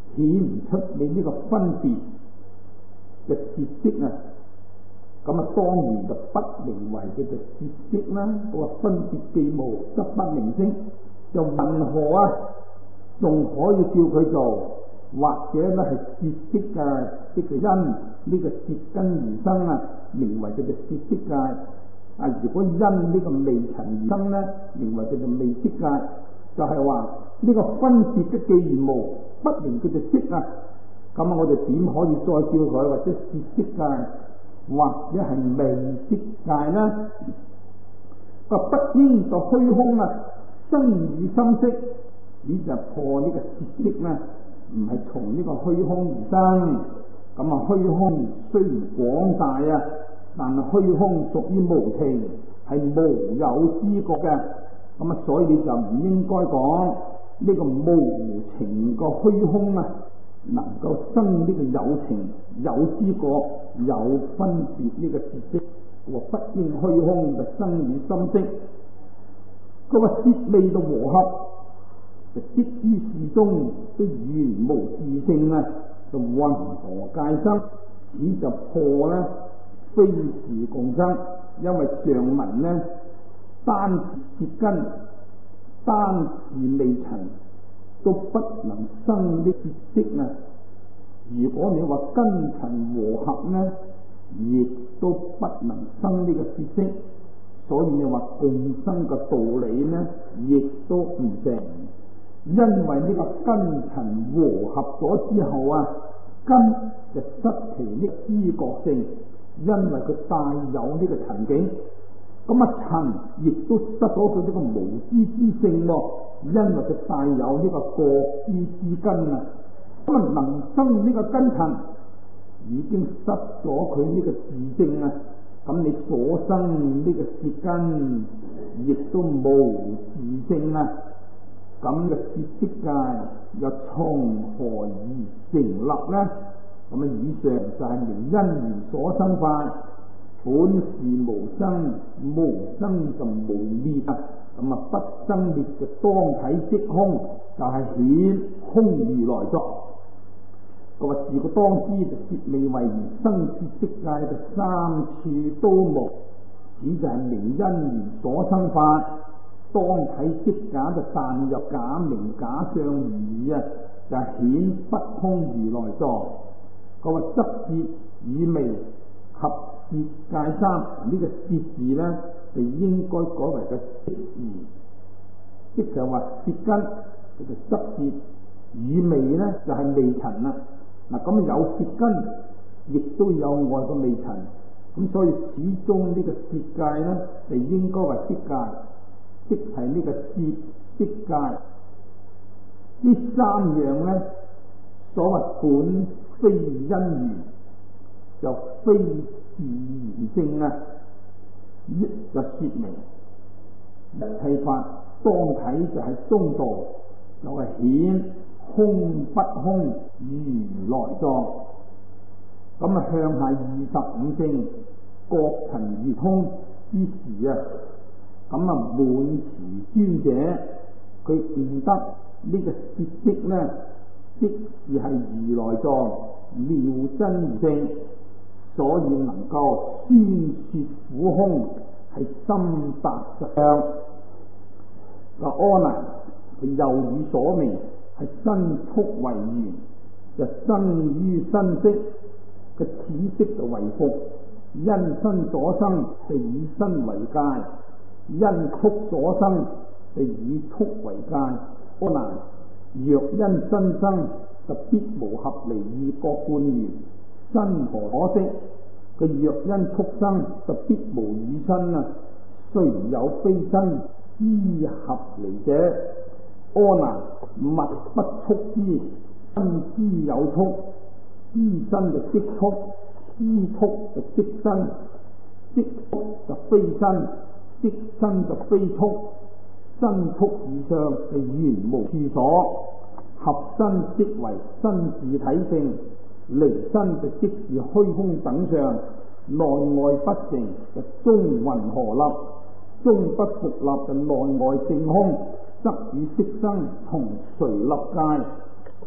顯唔出你呢個分別嘅設色啊，咁當然就不名為叫做設色啦。嗰個分別既無，則不名色，就為何啊仲可以叫佢做，或者咧係設色界，即係因呢個舌根而生啊，名為叫做設色界。如果因呢個未塵而生咧，名為叫做未色界。就係話呢個分別嘅既然無，不名叫做色啊。咁我哋點可以再叫佢或者設色界，或者係未色界呢？個不應在虛空啊，生與心識，只就破呢個設色呢，唔係從呢個虛空而生。咁虛空雖然廣大啊，但係虛空屬於無情，係無有知覺嘅。所以你就唔應該講呢個無情個虛空啊，能夠生呢個有情、有知覺、有分別呢個設色。不應虛空就生與心識。嗰個色味嘅和合，就即於事中都原無自性啊，就云何界生？此就破呢非是共生。因為上文呢，單是舌根，單是未塵，都不能生的設色啊。如果你話根塵和合呢，亦都不能生呢個設色。所以你話共生嘅道理呢，亦都唔成。因為呢個根塵和合咗之後啊，根就失其呢知覺性，因為佢帶有呢個塵境。塵亦都失咗佢呢個無知之性喎，因為佢帶有呢個覺知之根啊。能生呢個根塵，已經失咗佢呢個自性啊。咁你所生呢個舌根，亦都無自性啊。咁嘅設色界又從何而成立呢？以上就係名因緣所生法。本是無生，無生就無滅啊！不生滅就當體即空，就係顯空如來作。佢話自古當知就設未為而生設色界，就三處都無，此就係名因緣所生法。當體即假就但有假名假相而已啊！就係顯不空如來作。佢話則設與味及設界三，呢個設字呢，就應該改為個即字，即就話設根，佢就則設與味呢，就係未塵啦。咁有設根，亦都有外個未塵，咁所以始終呢個設界呢，就應該話色界，即係呢個設色界。呢三樣呢，所謂本非因緣，就非自然性啊！一就說明一切法當體就係中道，就係顯空不空如來作。向下25聖各塵如空之時啊，滿持尊者佢悟得呢個設色呢，即是係如來作妙真性。所以能夠宣說苦空，係深達實相。阿難佢又語所明，係身觸為緣，就生於身色，個此色就為福，因身所生就以身為界，因觸所生就以觸為界。阿難若因身生，就必無合離意覺觀緣。身何可識？佢若因畜生，就必無與身啊！雖有非身之合離者，阿難物不畜之，身之有畜，之身就即畜，之畜就即身，即畜就非身，即身就非畜，身畜以上就原無處所，合身即為身自體性。離身就即是虛空等相，內外不成就中云何立？中不復立就內外正空，則與色生從誰立界？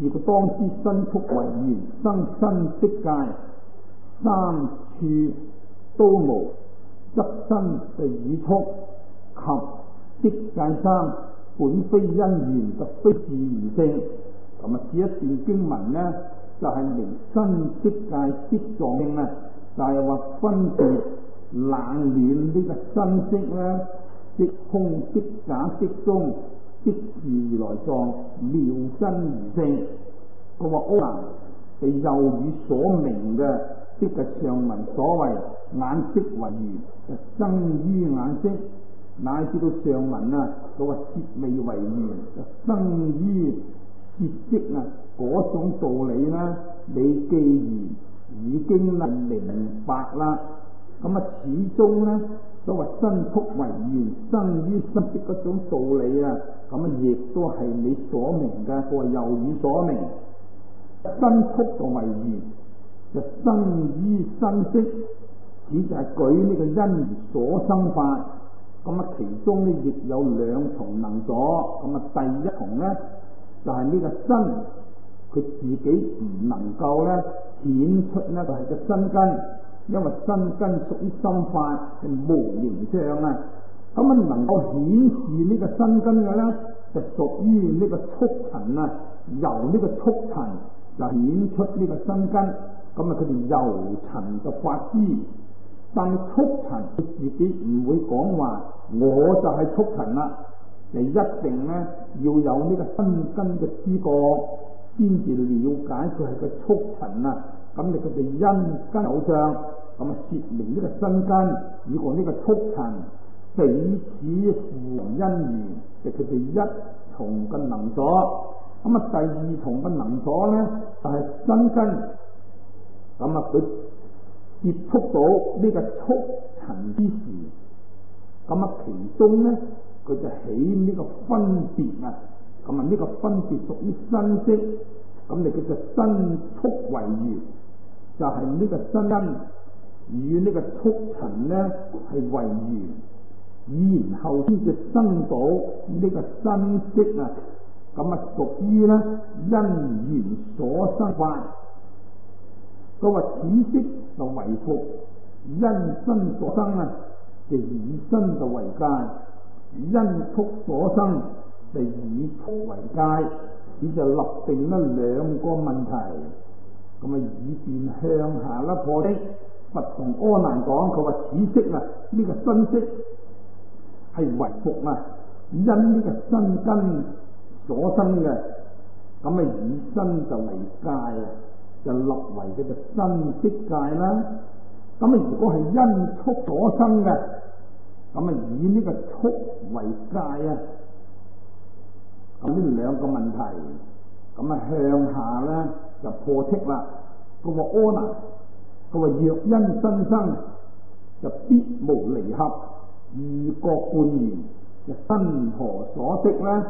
是故當知身畜為緣，生身色界，三處都無，則身就與畜及色界三，本非因緣，就非自然性。咁啊，此一段經文呢，就係明身色界色狀性啊，就係話分別冷暖呢個身色咧，色空色假色中，即是如來藏，妙真如性。佢話阿難係又語所明嘅，即係上文所謂眼色為緣，就生於眼色，乃至到上文啊，佢話舌味為緣，就生於舌識啊，嗰種道理呢，你既然已經明白啦，咁啊始終呢，所謂身畜為緣，生於身色嗰種道理啊，咁啊亦都係你所明嘅，佢話又語所明。身畜就為緣，就生於身色，只就係舉呢個因緣所生法。咁啊，其中呢亦有兩重能所。咁啊，第一重呢，就係呢個身，佢自己唔能夠呢顯出呢就係個身根，因為身根屬於心法，係無形相啊。咁啊，能夠顯示呢個身根嘅呢，就屬於呢個畜塵啊，由呢個畜塵就顯出呢個身根。咁啊，佢哋由塵就發知，但係畜塵佢自己唔會講話，我就係畜塵啦。你一定呢要有呢個身根嘅知覺，先至了解佢係個畜塵啊。咁你佢哋因根有相，咁啊說明呢個身根以及呢個畜塵彼此互因緣，就佢哋一重嘅能所。咁啊，第二重嘅能所呢，就係身根。咁啊，佢接觸到呢個畜塵之時，咁啊，其中呢，佢就起呢個分別啊。咁啊，呢個分別屬於身色，咁你叫做身畜為緣，就係呢個身根與呢個畜塵呢係為緣，然後先至生到呢個身色啊。咁啊，屬於呢因緣所生法。佢話此色就為服，因身所生啊，就以身就為界；因畜所生，就以畜為界。此就立定咗兩個問題，咁啊以便向下啦破的。佛同阿難講，佢話此色啊，呢個身色係為服啊，因呢個身根所生嘅，咁啊以身就為界啊，就立為嘅就身色界啦。咁啊如果係因畜所生嘅，咁啊以呢個畜為界啊。咁呢兩個問題，咁啊向下咧就破斥啦。佢話阿難，佢話若因身生，就必無離合，異覺觀緣，就身何所識咧？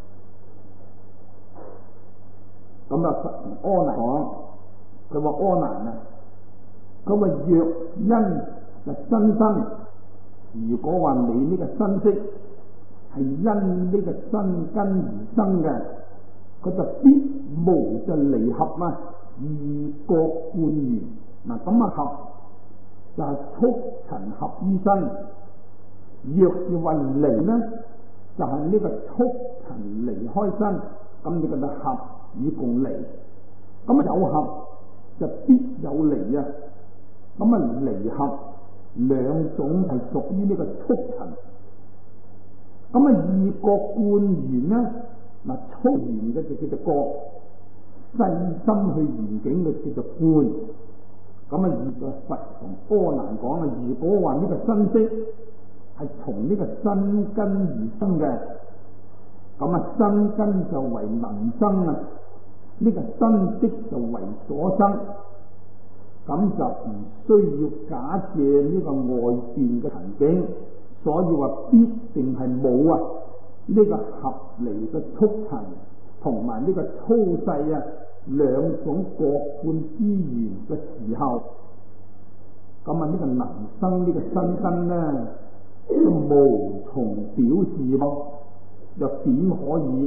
咁啊佛阿難講，佢話阿難啊，佢話若因就身生，如果話你呢個身色係因呢個身根而生嘅，佢就必無就離合啊，異覺觀緣。嗱咁啊合就係畜塵合於身，若是為離呢，就係呢個畜塵離開身，咁你覺得合與共離，咁有合就必有離啊。咁啊離合兩種係屬於呢個畜塵。咁啊異覺觀緣呢，嗱畜緣嘅就叫做覺，細心去緣境嘅叫做觀。咁啊現在佛同阿難講啊，如果話呢個身色係從呢個身根而生嘅，咁啊身根就為能生啊，呢個身色就為所生，咁就唔需要假借呢個外邊嘅環境。所以話必定係冇啊！呢個合離嘅畜塵同埋呢個粗細啊兩種各觀之緣嘅時候，咁啊呢個能生呢個身根呢，都無從表示喎，又點可以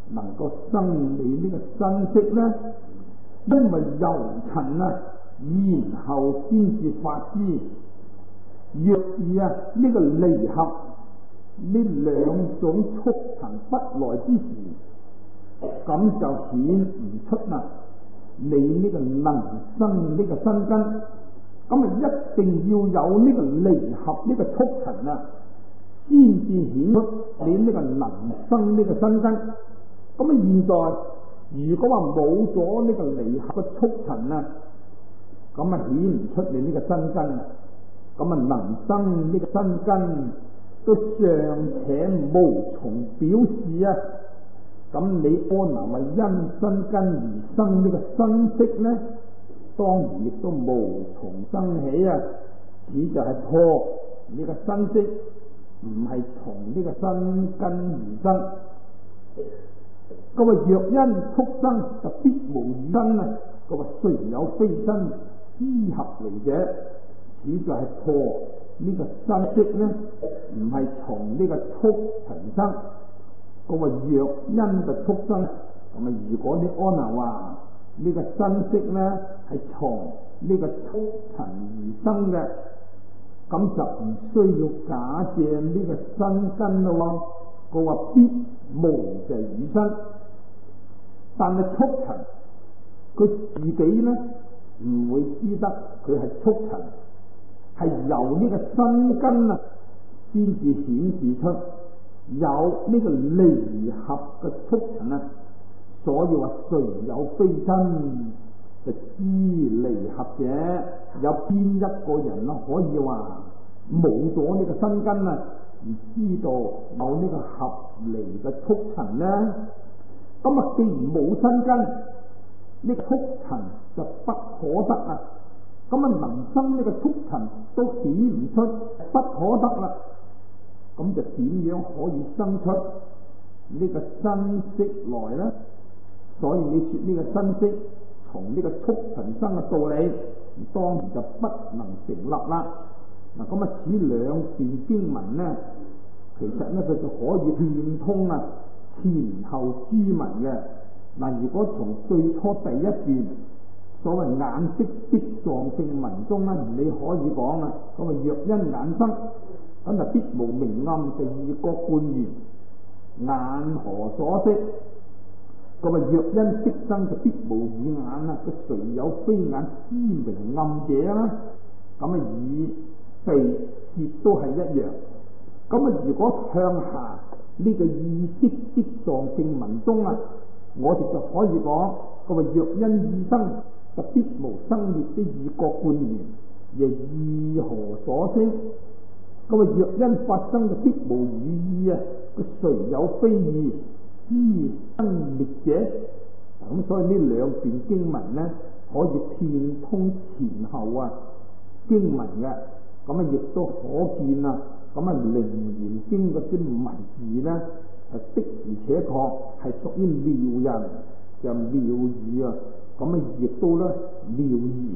能夠生你呢個身色呢？因為由塵然後先至發之。若是呢個離合呢兩種速塵不來之時，咁就顯唔出你呢個能生呢個身根。咁一定要有呢個離合呢個速塵先至顯出你呢個能生呢個身根。咁現在如果話冇咗呢個離合嘅速塵咁顯唔出你呢個身根。咁能生呢個身根都尚且無從表示咁你安能為因身根而生呢個身色呢？當然亦都無從生起此就係破呢個身色，唔係從呢個身根而生。咁若因畜生就必無以身咁雖有非身之合離者，此就係破呢個身色呢，唔係從呢個畜塵生。咁若因嘅畜生，咁如果你安能話呢個身色呢係從呢個畜塵而生嘅，咁就唔需要假借呢個身根咯。佢話必無就係以身，但係畜塵佢自己呢唔會知得佢係畜塵，係由呢個身根先至顯示出有呢個離合嘅畜塵所以話誰有非身就知離合者，有邊一個人可以話冇咗呢個身根而知道有呢個合離嘅畜塵呢？咁既然冇身根，呢畜塵就不可得咁能生呢個畜塵都顯唔出，不可得啦。咁就點樣可以生出呢個身色來呢？所以你說呢個身色從呢個畜塵生嘅道理，當然就不能成立啦。咁此兩段經文呢，其實呢，佢就可以貫通前後諸文嘅。如果從最初第一段所謂眼色色狀性文中呢，你可以講咁若因眼生，咁就必無明暗就異覺貫圓，眼何所識？若因色生就必無以眼佢誰有非眼知明暗者啦？咁以鼻舌都係一樣。如果向下呢個意識色狀性文中我哋就可以講若因意生就必無生滅的異覺貫圓，亦意何所識？若因法生就必無與意佢誰有非意知生滅者？咁所以呢兩段經文呢，可以貫通前後經文嘅。亦都可見楞嚴經嗰啲文字呢，的而且確係屬於妙人就妙語亦都咧妙義。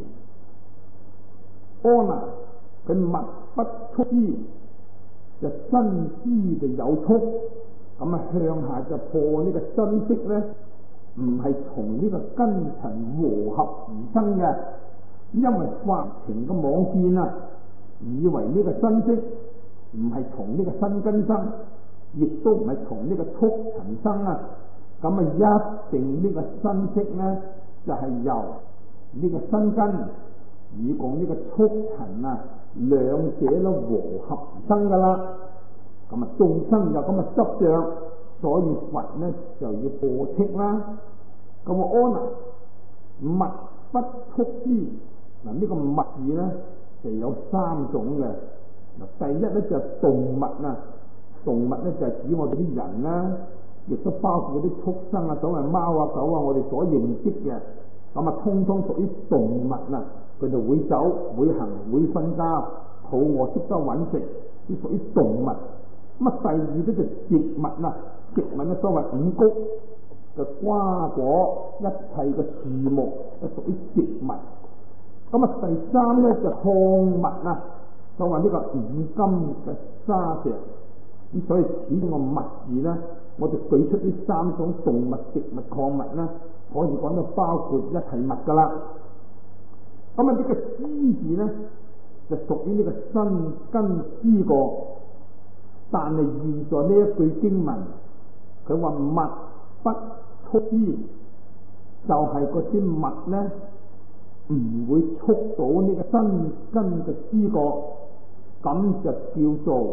阿難佢物不速之，就身知就有速，向下就破呢個身色呢，唔係從呢個根塵和合而生嘅。因為法情嘅妄見以為呢個身色唔係從呢個身根生，亦都唔係從呢個畜塵生一定呢個身色呢，就係由呢個身根以講呢個畜塵兩者都和合而生噶啦。眾生有咁嘅執着，所以佛呢就要破斥啦。阿難物不速之，呢個物字呢就有三種嘅。第一呢就係動物動物呢就係指我哋啲人啦，亦都包括嗰啲畜生所謂貓狗我哋所認識嘅，通通屬於動物佢哋會走會行會瞓覺，肚餓識得揾食，啲屬於動物。第二呢就植物植物呢所謂五穀嘅瓜果，一切嘅樹木都屬於植物。第三呢就礦物所謂呢個五金嘅沙石。所以此個物字呢我哋舉出呢3種動物、植物、礦物咧，可以講到包括一切物噶啦。咁啊，呢個知字咧就屬於呢個身根知覺，但係現在呢一句經文，佢話物不觸知，就係嗰啲物咧唔會觸到呢個身根嘅知覺，咁就叫做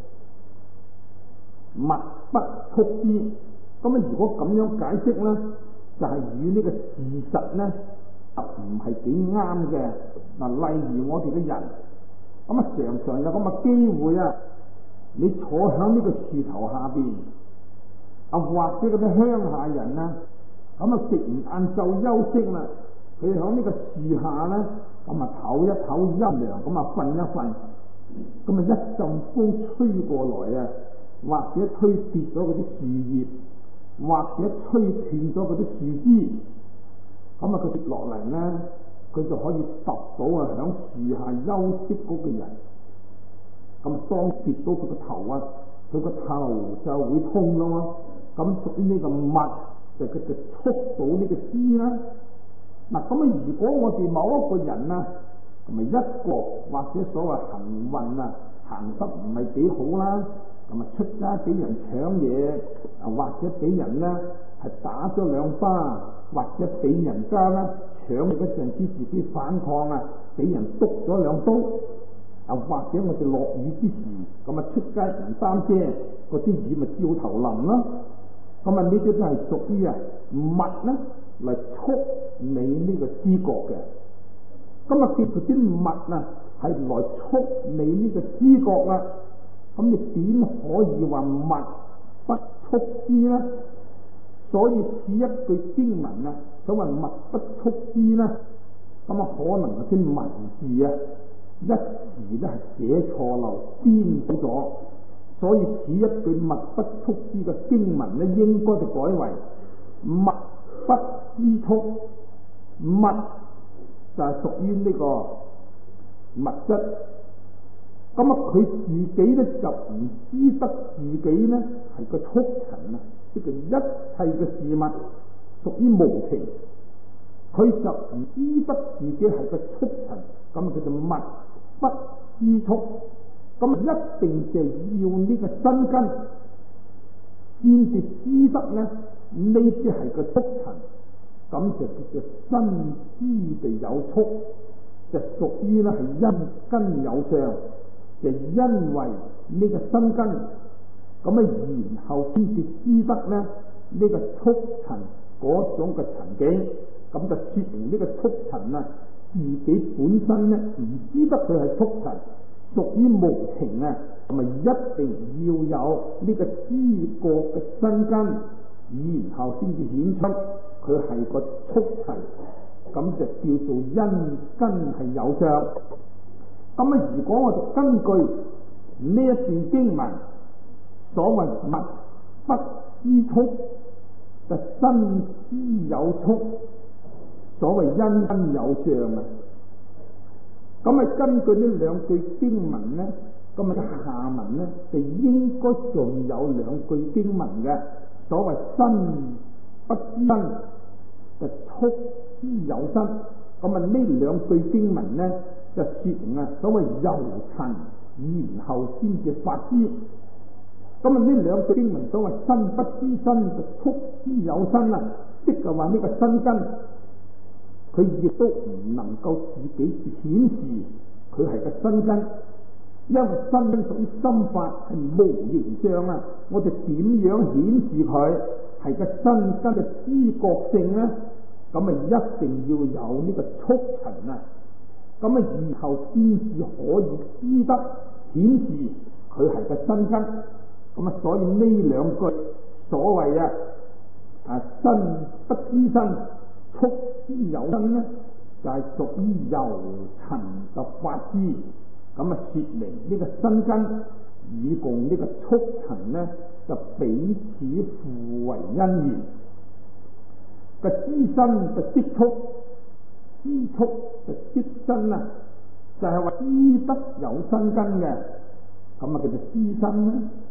物不觸知。咁啊，如果咁樣解釋咧，就係與呢個事實咧唔係幾啱嘅。嗱，例如我哋嘅人，咁啊常常有咁嘅機會啊，你坐響呢個樹頭下邊，啊或者嗰啲鄉下人啊，咁啊食完晏晝休息啦，佢響呢個樹下咧，咁啊唞一唞陰涼，咁啊瞓一瞓，咁啊一陣風吹過來啊，或者吹跌咗嗰啲樹葉，或者吹斷咗嗰啲樹枝，咁啊佢跌落嚟咧，佢就可以揼到啊響樹下休息嗰個人。咁當跌到佢個頭啊，佢個頭就會痛咯嘛。咁屬於呢個物，就佢就觸到呢個知啦。嗱，咁啊，如果我哋某一個人啊，同埋一個或者所謂行運啊，行得唔係幾好啦，咁啊出街俾人搶嘢，啊或者俾人咧係打咗2巴，或者俾人家咧搶嗰陣時自己反抗啊，俾人督咗2刀。啊，或者我哋落雨之時，咁啊出街唔擔遮，嗰啲雨咪照頭淋啦。咁啊呢啲都係屬於啊物咧嚟觸你呢個知覺嘅。咁啊，結果啲物啊係來觸你呢個知覺啦。咁你點可以話物不觸知咧？所以此一句經文啊，所謂物不觸知咧，咁啊可能係啲文字啊。一時咧係寫錯漏顛倒咗，所以此一句物不觸知嘅經文咧，應該就改為物不知觸。物就係屬於呢個物質，咁啊佢自己咧就唔知得自己咧係個觸塵啊，即係一切嘅事物屬於無情，佢就唔知得自己係個觸塵，咁叫做物不知觸。咁一定就要呢個身根先至知得咧，呢啲係個觸塵，咁就叫做身知地有觸，就屬於咧係因根有相，就因為呢個身根，咁啊然後先至知得咧呢個觸塵嗰種嘅塵境，咁就說明呢個觸塵啊自己本身咧唔知得佢係觸塵，屬於無情啊，咁咪一定要有呢個知覺嘅身根，然後先至顯出佢係個觸塵，咁就叫做因根係有相。咁啊，如果我哋根據呢一段經文，所謂物不知觸，就身知有觸，所謂因根有相啊。咁啊，根據呢2句經文咧，咁啊下文咧就應該仲有2句經文嘅，所謂身不知身，就觸知有身。咁啊呢2句經文咧就說明啊所謂由塵然後先至發知。咁啊呢2句經文所謂身不知身，就觸知有身啊，即係話呢個身根，佢亦都唔能夠自己顯示佢係個身根，因為身根屬於心法，係無形相啊。我哋點樣顯示佢係個身根嘅知覺性咧？咁啊一定要有呢個觸塵啊，咁啊然後先至可以知得顯示佢係個身根。咁啊所以呢2句所謂啊身不知身，觸知有身咧，就係屬於由塵嘅發知，咁啊說明呢個身根與共呢個觸塵咧，就彼此互為因緣。個知身就即觸，知觸就即身啊，就係話知得有身根嘅，咁啊叫做知身啦。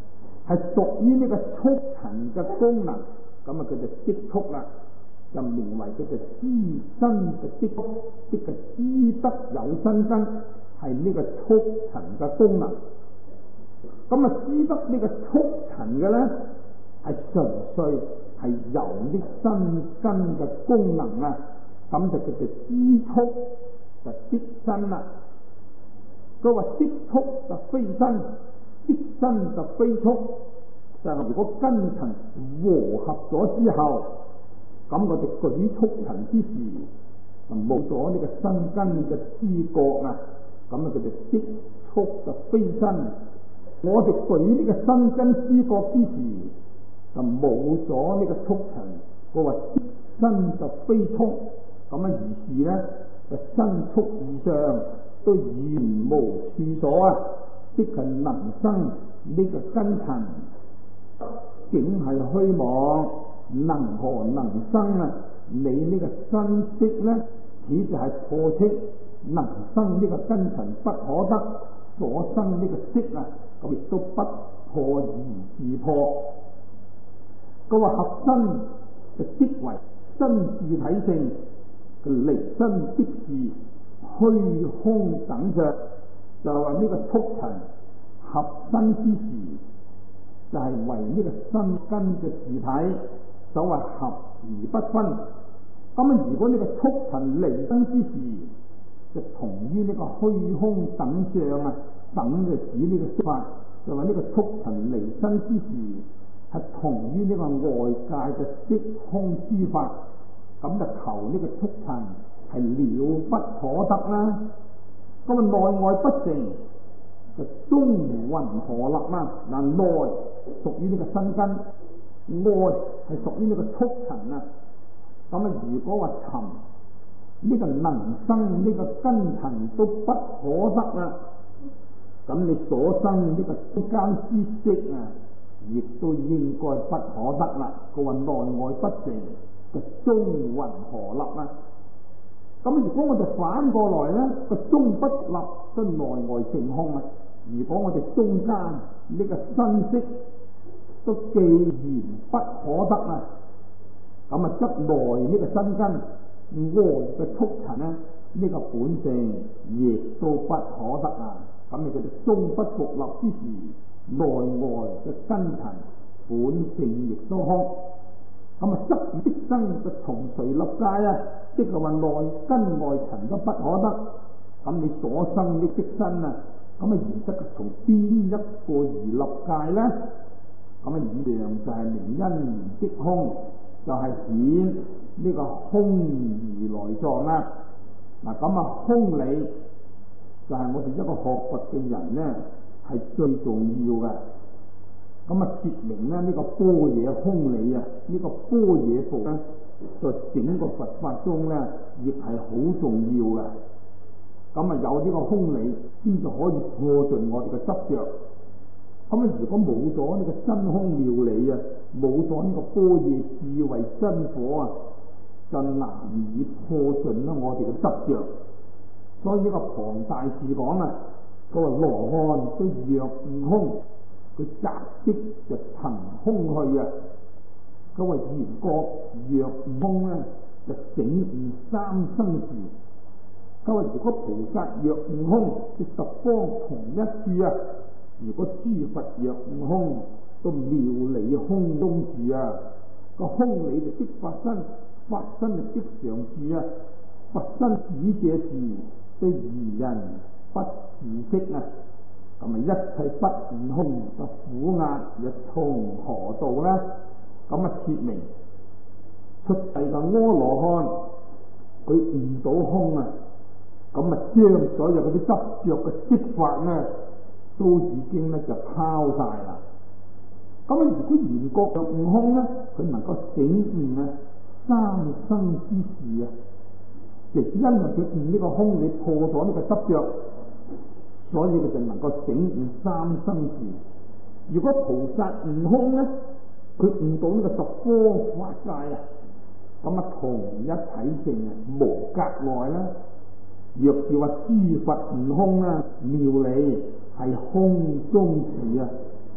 係屬於呢個速塵嘅功能，咁啊佢就積蓄啦，就名為佢就資身嘅積蓄，即係資得有身根，係呢個速塵嘅功能。咁啊資得呢個速塵嘅咧，係純粹係由呢身根嘅功能啊，咁就叫做資蓄，就積身啦。佢話積蓄就非身，積身就非蓄，就係如果根塵和合咗之後，咁我哋舉速塵之時，就冇咗呢個身根嘅知覺啊，咁啊佢哋積蓄就非身。我哋舉呢個身根知覺之時，就冇咗呢個速塵。佢話積身就非蓄，咁啊於是咧就身蓄以上都原無處所啊，即係能生呢個根塵，竟係虛妄，能何能生啊？你呢個身色咧，此就係破斥能生呢個根塵不可得，所生呢個色啊，咁亦都不破而自破。佢話合身就即為身自體性，佢離身即是虛空等着，就話呢個速塵合身之時，就係為呢個身根嘅自體，所謂合而不分。咁啊，如果呢個速塵離身之時，就同於呢個虛空等相啊，等就指呢個色法，就話呢個速塵離身之時，係同於呢個外界嘅色空之法，咁就求呢個速塵係了不可得啦。咁啊內外不成，就中雲何立啦？嗱，內屬於呢個身根，外係屬於呢個速塵啊。咁啊，如果話塵呢個能生呢個根塵都不可得啦，咁你所生呢個中間之色啊，亦都應該不可得啦。佢話內外不成，就中雲何立啊？咁如果我哋反過來咧，個中不立都內外成空啊！如果我哋中間呢個身色都既然不可得啊，咁啊則內呢個身根外嘅速塵咧，呢個本性亦都不可得啊！咁你佢哋中不復立之時，內外嘅根塵本性亦都空。咁啊，則即生就從誰立界啊？即係話內根外塵都不可得，咁你所生的即身啊，咁啊而則從邊一個而立界咧？咁啊以上就係明因緣即空，就係顯呢個空而來狀啦。嗱，咁啊空理就係我哋一個學佛嘅人咧，係最重要嘅。咁啊，説明咧呢個般若空理啊，呢個般若部咧，在整個佛法中咧，亦係好重要嘅。咁啊，有呢個空理，先至可以破盡我哋嘅執着。咁啊，如果冇咗呢個真空妙理啊，冇咗呢個般若智慧真火啊，就難以破盡啦我哋嘅執着。所以呢個龐大士講啊，佢話羅漢都若悟空。佢擇即就憑空去啊！佢話緣覺若悟空咧，就整悟三生時。佢話如果菩薩若悟空，即十方同一處啊！如果諸佛若悟空，都妙理空中住啊！個空理就即法身，法身就即常住啊！佛身只這時，對愚人不自識啊！咁啊，一切不悟空嘅苦厄又從何到呢？咁啊，説明出世嘅阿羅漢，佢悟到空啊，咁啊，將所有嗰啲執着嘅色法咧，都已經咧就拋晒啦。咁啊，如果緣覺嘅悟空咧，佢能夠醒悟啊三生之事啊，亦因為佢悟呢個空，你破咗呢個執着。所以佢就能夠醒悟三生事。如果菩薩悟空咧，佢悟到呢個十方法界啊，咁啊同一體性啊，無隔礙啦。若是話諸佛悟空啊，妙理係空中事啊，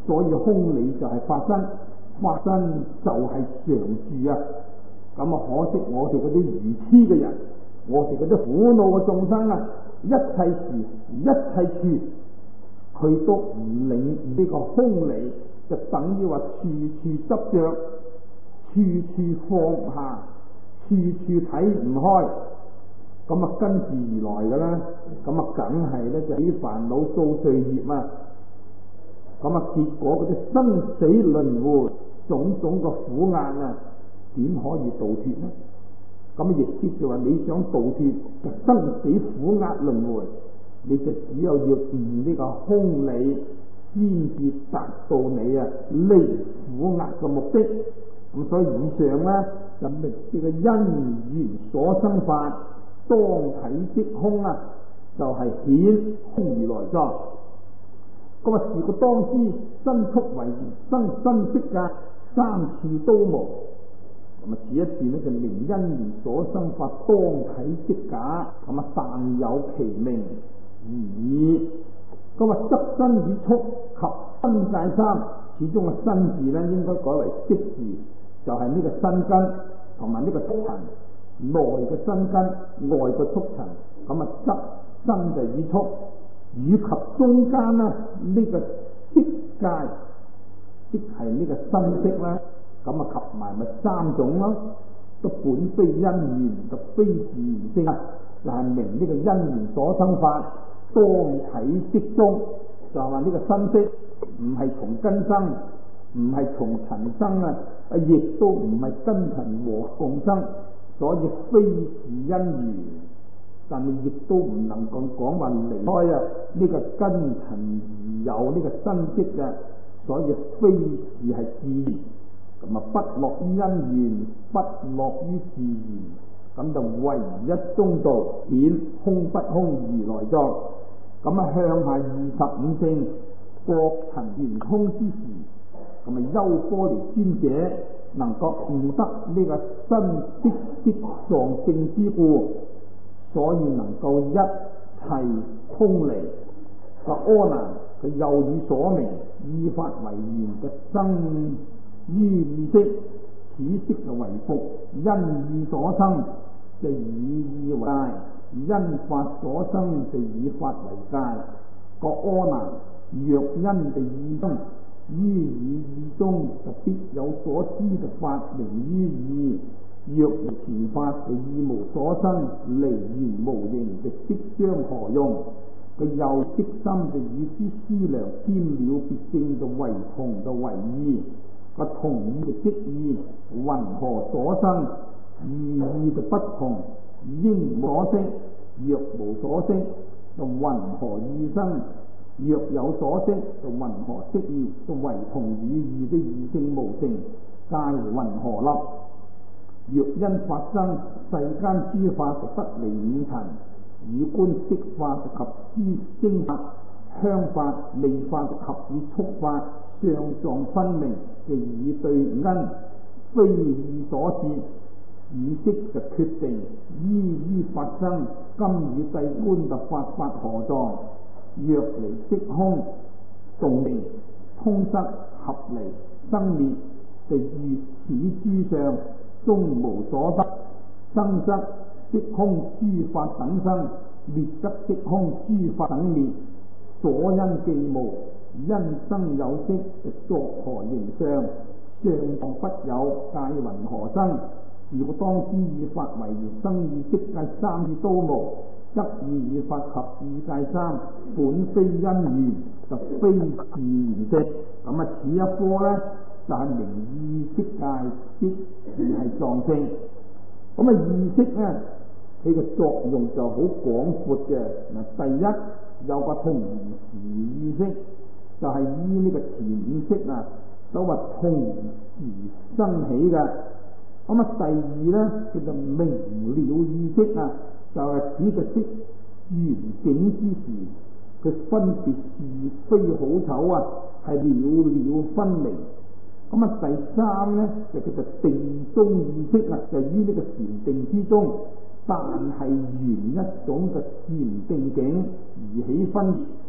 所以空理就係法身，法身就係常住啊。咁啊，可惜我哋嗰啲愚痴嘅人，我哋嗰啲苦惱嘅眾生啊，一切時一切處，佢都唔領呢個空理，就等於話處處執着，處處放下，處處睇唔開，咁啊跟住而來嘅啦，咁啊梗係咧就啲煩惱造罪業啊，咁啊結果嗰啲生死輪迴種種嘅苦厄啊，點可以度脫呢？咁亦即係話你想度脫生死苦厄輪迴，你就只有要悟呢個空理，先至達到你啊離苦厄嘅目的。咁所以以上咧就明呢個因緣所生法，當體即空啊，就係顯空如來藏。咁啊，是個當知身觸為生身色界三處都無。咁啊，此一段咧就明因緣所生法當體即假，咁啊但有其名而已。咁啊，執身與觸及身界三，始終個身字咧應該改為色字，就係呢個身根同埋呢個觸塵，內嘅身根，外嘅觸塵。咁啊，執身就與觸，以及中間啦呢個色界，即係呢個身色啦。咁啊，及埋咪三種咯，都本非因緣，就非自然性啊，就係明呢個因緣所生法，當體即中，就係話呢個身色唔係從根生，唔係從塵生啊，亦都唔係根塵和共生，所以非是因緣，但係亦都唔能夠講話離開啊呢個根塵而有呢個身色嘅，所以非是係自然。咁啊，不落於因緣，不落於自然，咁就唯一中道，顯空不空如來藏。咁啊，向下25聖各塵圓空之時，咁啊，優波離尊者能夠悟得呢個身色即藏性之故，所以能夠一切空離。個阿難佢又以所明依法為緣嘅生於意識，此識就為復，因意所生就以意為界，因法所生就以法為界。個阿難若因就意中，於意中就必有所知嘅法名於意，若前法就意無所生，離緣無形就即將何用？佢又即心就與之思量兼了別性就為同就為異。個同意就即異，云何所生？異就不同，應所識，若無所識，就云何異生？若有所識，就云何識異？就為同與異的異性無成，皆云何立？若因法生，世間諸法就不離五塵，與觀色法及諸聲法、香法、味法及與觸法相狀分明，就以對因非意所致，以識就決定依於法生，今與世觀就法何狀？若離色空動明通塞合離生滅，就如此諸相終無所得，生則色空諸法等生，滅則色空諸法等滅。所因既無，因生有色，就作何形相？相狀不有，界云何生？是故當知以法為緣生與色界三處都無，則意與法及意界三本非因緣，就非自然性。咁啊，此一科咧就係明意識界，即係藏性。咁啊，意識咧佢嘅作用就好廣闊嘅。嗱，第一有個同時意識，就係依呢個前五識啊，所謂同時生起嘅。咁啊，第二咧叫做明了意識啊，就係指個識緣境之時，佢分別是非好醜啊，係了分明。咁啊，第三咧就叫做定中意識啊，就於呢個禪定之中，但係緣一種嘅禪定境而起分別。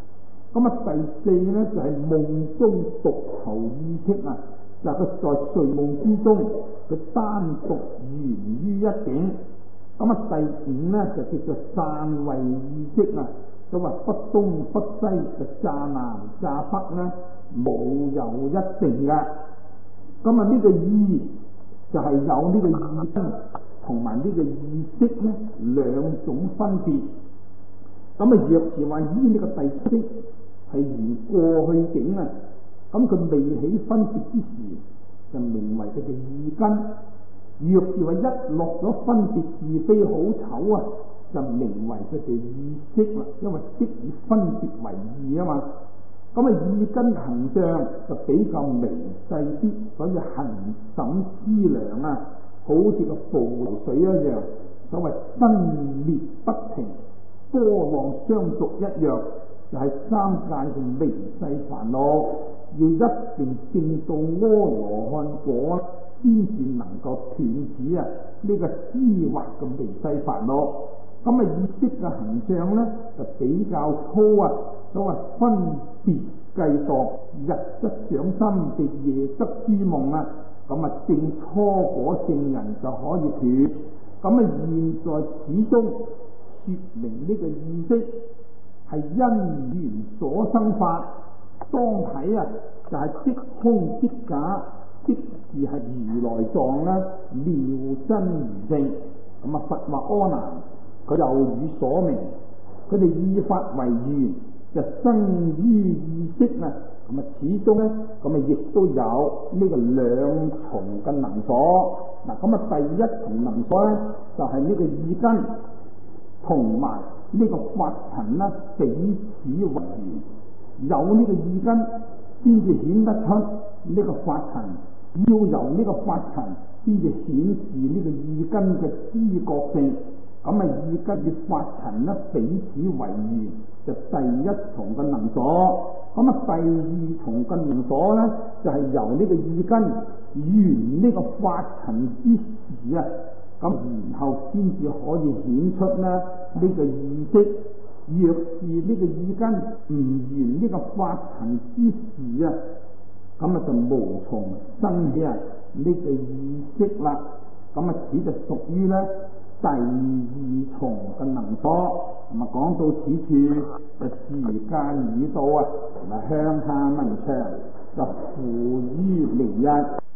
咁啊，第四咧就係夢中獨求意識啊，就係佢在睡夢之中，佢單獨懸於一點。咁啊，第五咧就叫做散位意識啊，所謂不東不西嘅乍南乍北咧，冇有一定嘅。咁啊，呢個意就係有呢個意識同埋呢個意識咧兩種分別。咁啊，若是話依呢個第七識係如過去境啊，咁佢未起分別之時，就名為佢嘅意根；若是話一落咗分別是非好醜啊，就名為佢哋意識啦。因為識以分別為意啊嘛。咁啊，意根行相就比較微細啲，所以恆審思量啊，好似個浮流水一樣，所謂生滅不停，波浪相續一樣，就係三界嘅微細煩惱，要一定證到阿羅漢果，先至能夠斷止啊呢個思惑嘅微細煩惱。咁啊，意識嘅行相咧就比較粗啊，所謂分別計度，日則想心地，夜則諸夢啊。咁啊，證初果聖人就可以斷。咁啊，現在始終說明呢個意識係因緣所生法，當體啊就係即空即假，即是係如來藏啦，妙真如性。咁啊，佛話阿難，佢又語所明，佢哋意法為緣，就生於意識啊。咁啊，始終咧，咁啊亦都有呢個兩重嘅能所。嗱，咁啊，第一重能所咧，就係呢個意根同埋呢個法塵啦，彼此為緣。有呢個意根，先至顯得出呢個法塵；要由呢個法塵，先至顯示呢個意根嘅知覺性。咁啊，意根與法塵咧彼此為緣，就第一重嘅能所。咁啊，第二重嘅能所咧，就係由呢個意根緣呢個法塵之時啊，咁然後先至可以顯出咧呢個意識。若是呢個意根唔緣呢個法塵之時啊，咁啊就無從生起啊呢個意識啦。咁啊，此就屬於咧第二重嘅能所。咁啊，講到此處，時間已到啊，同埋向下文長就付於明日。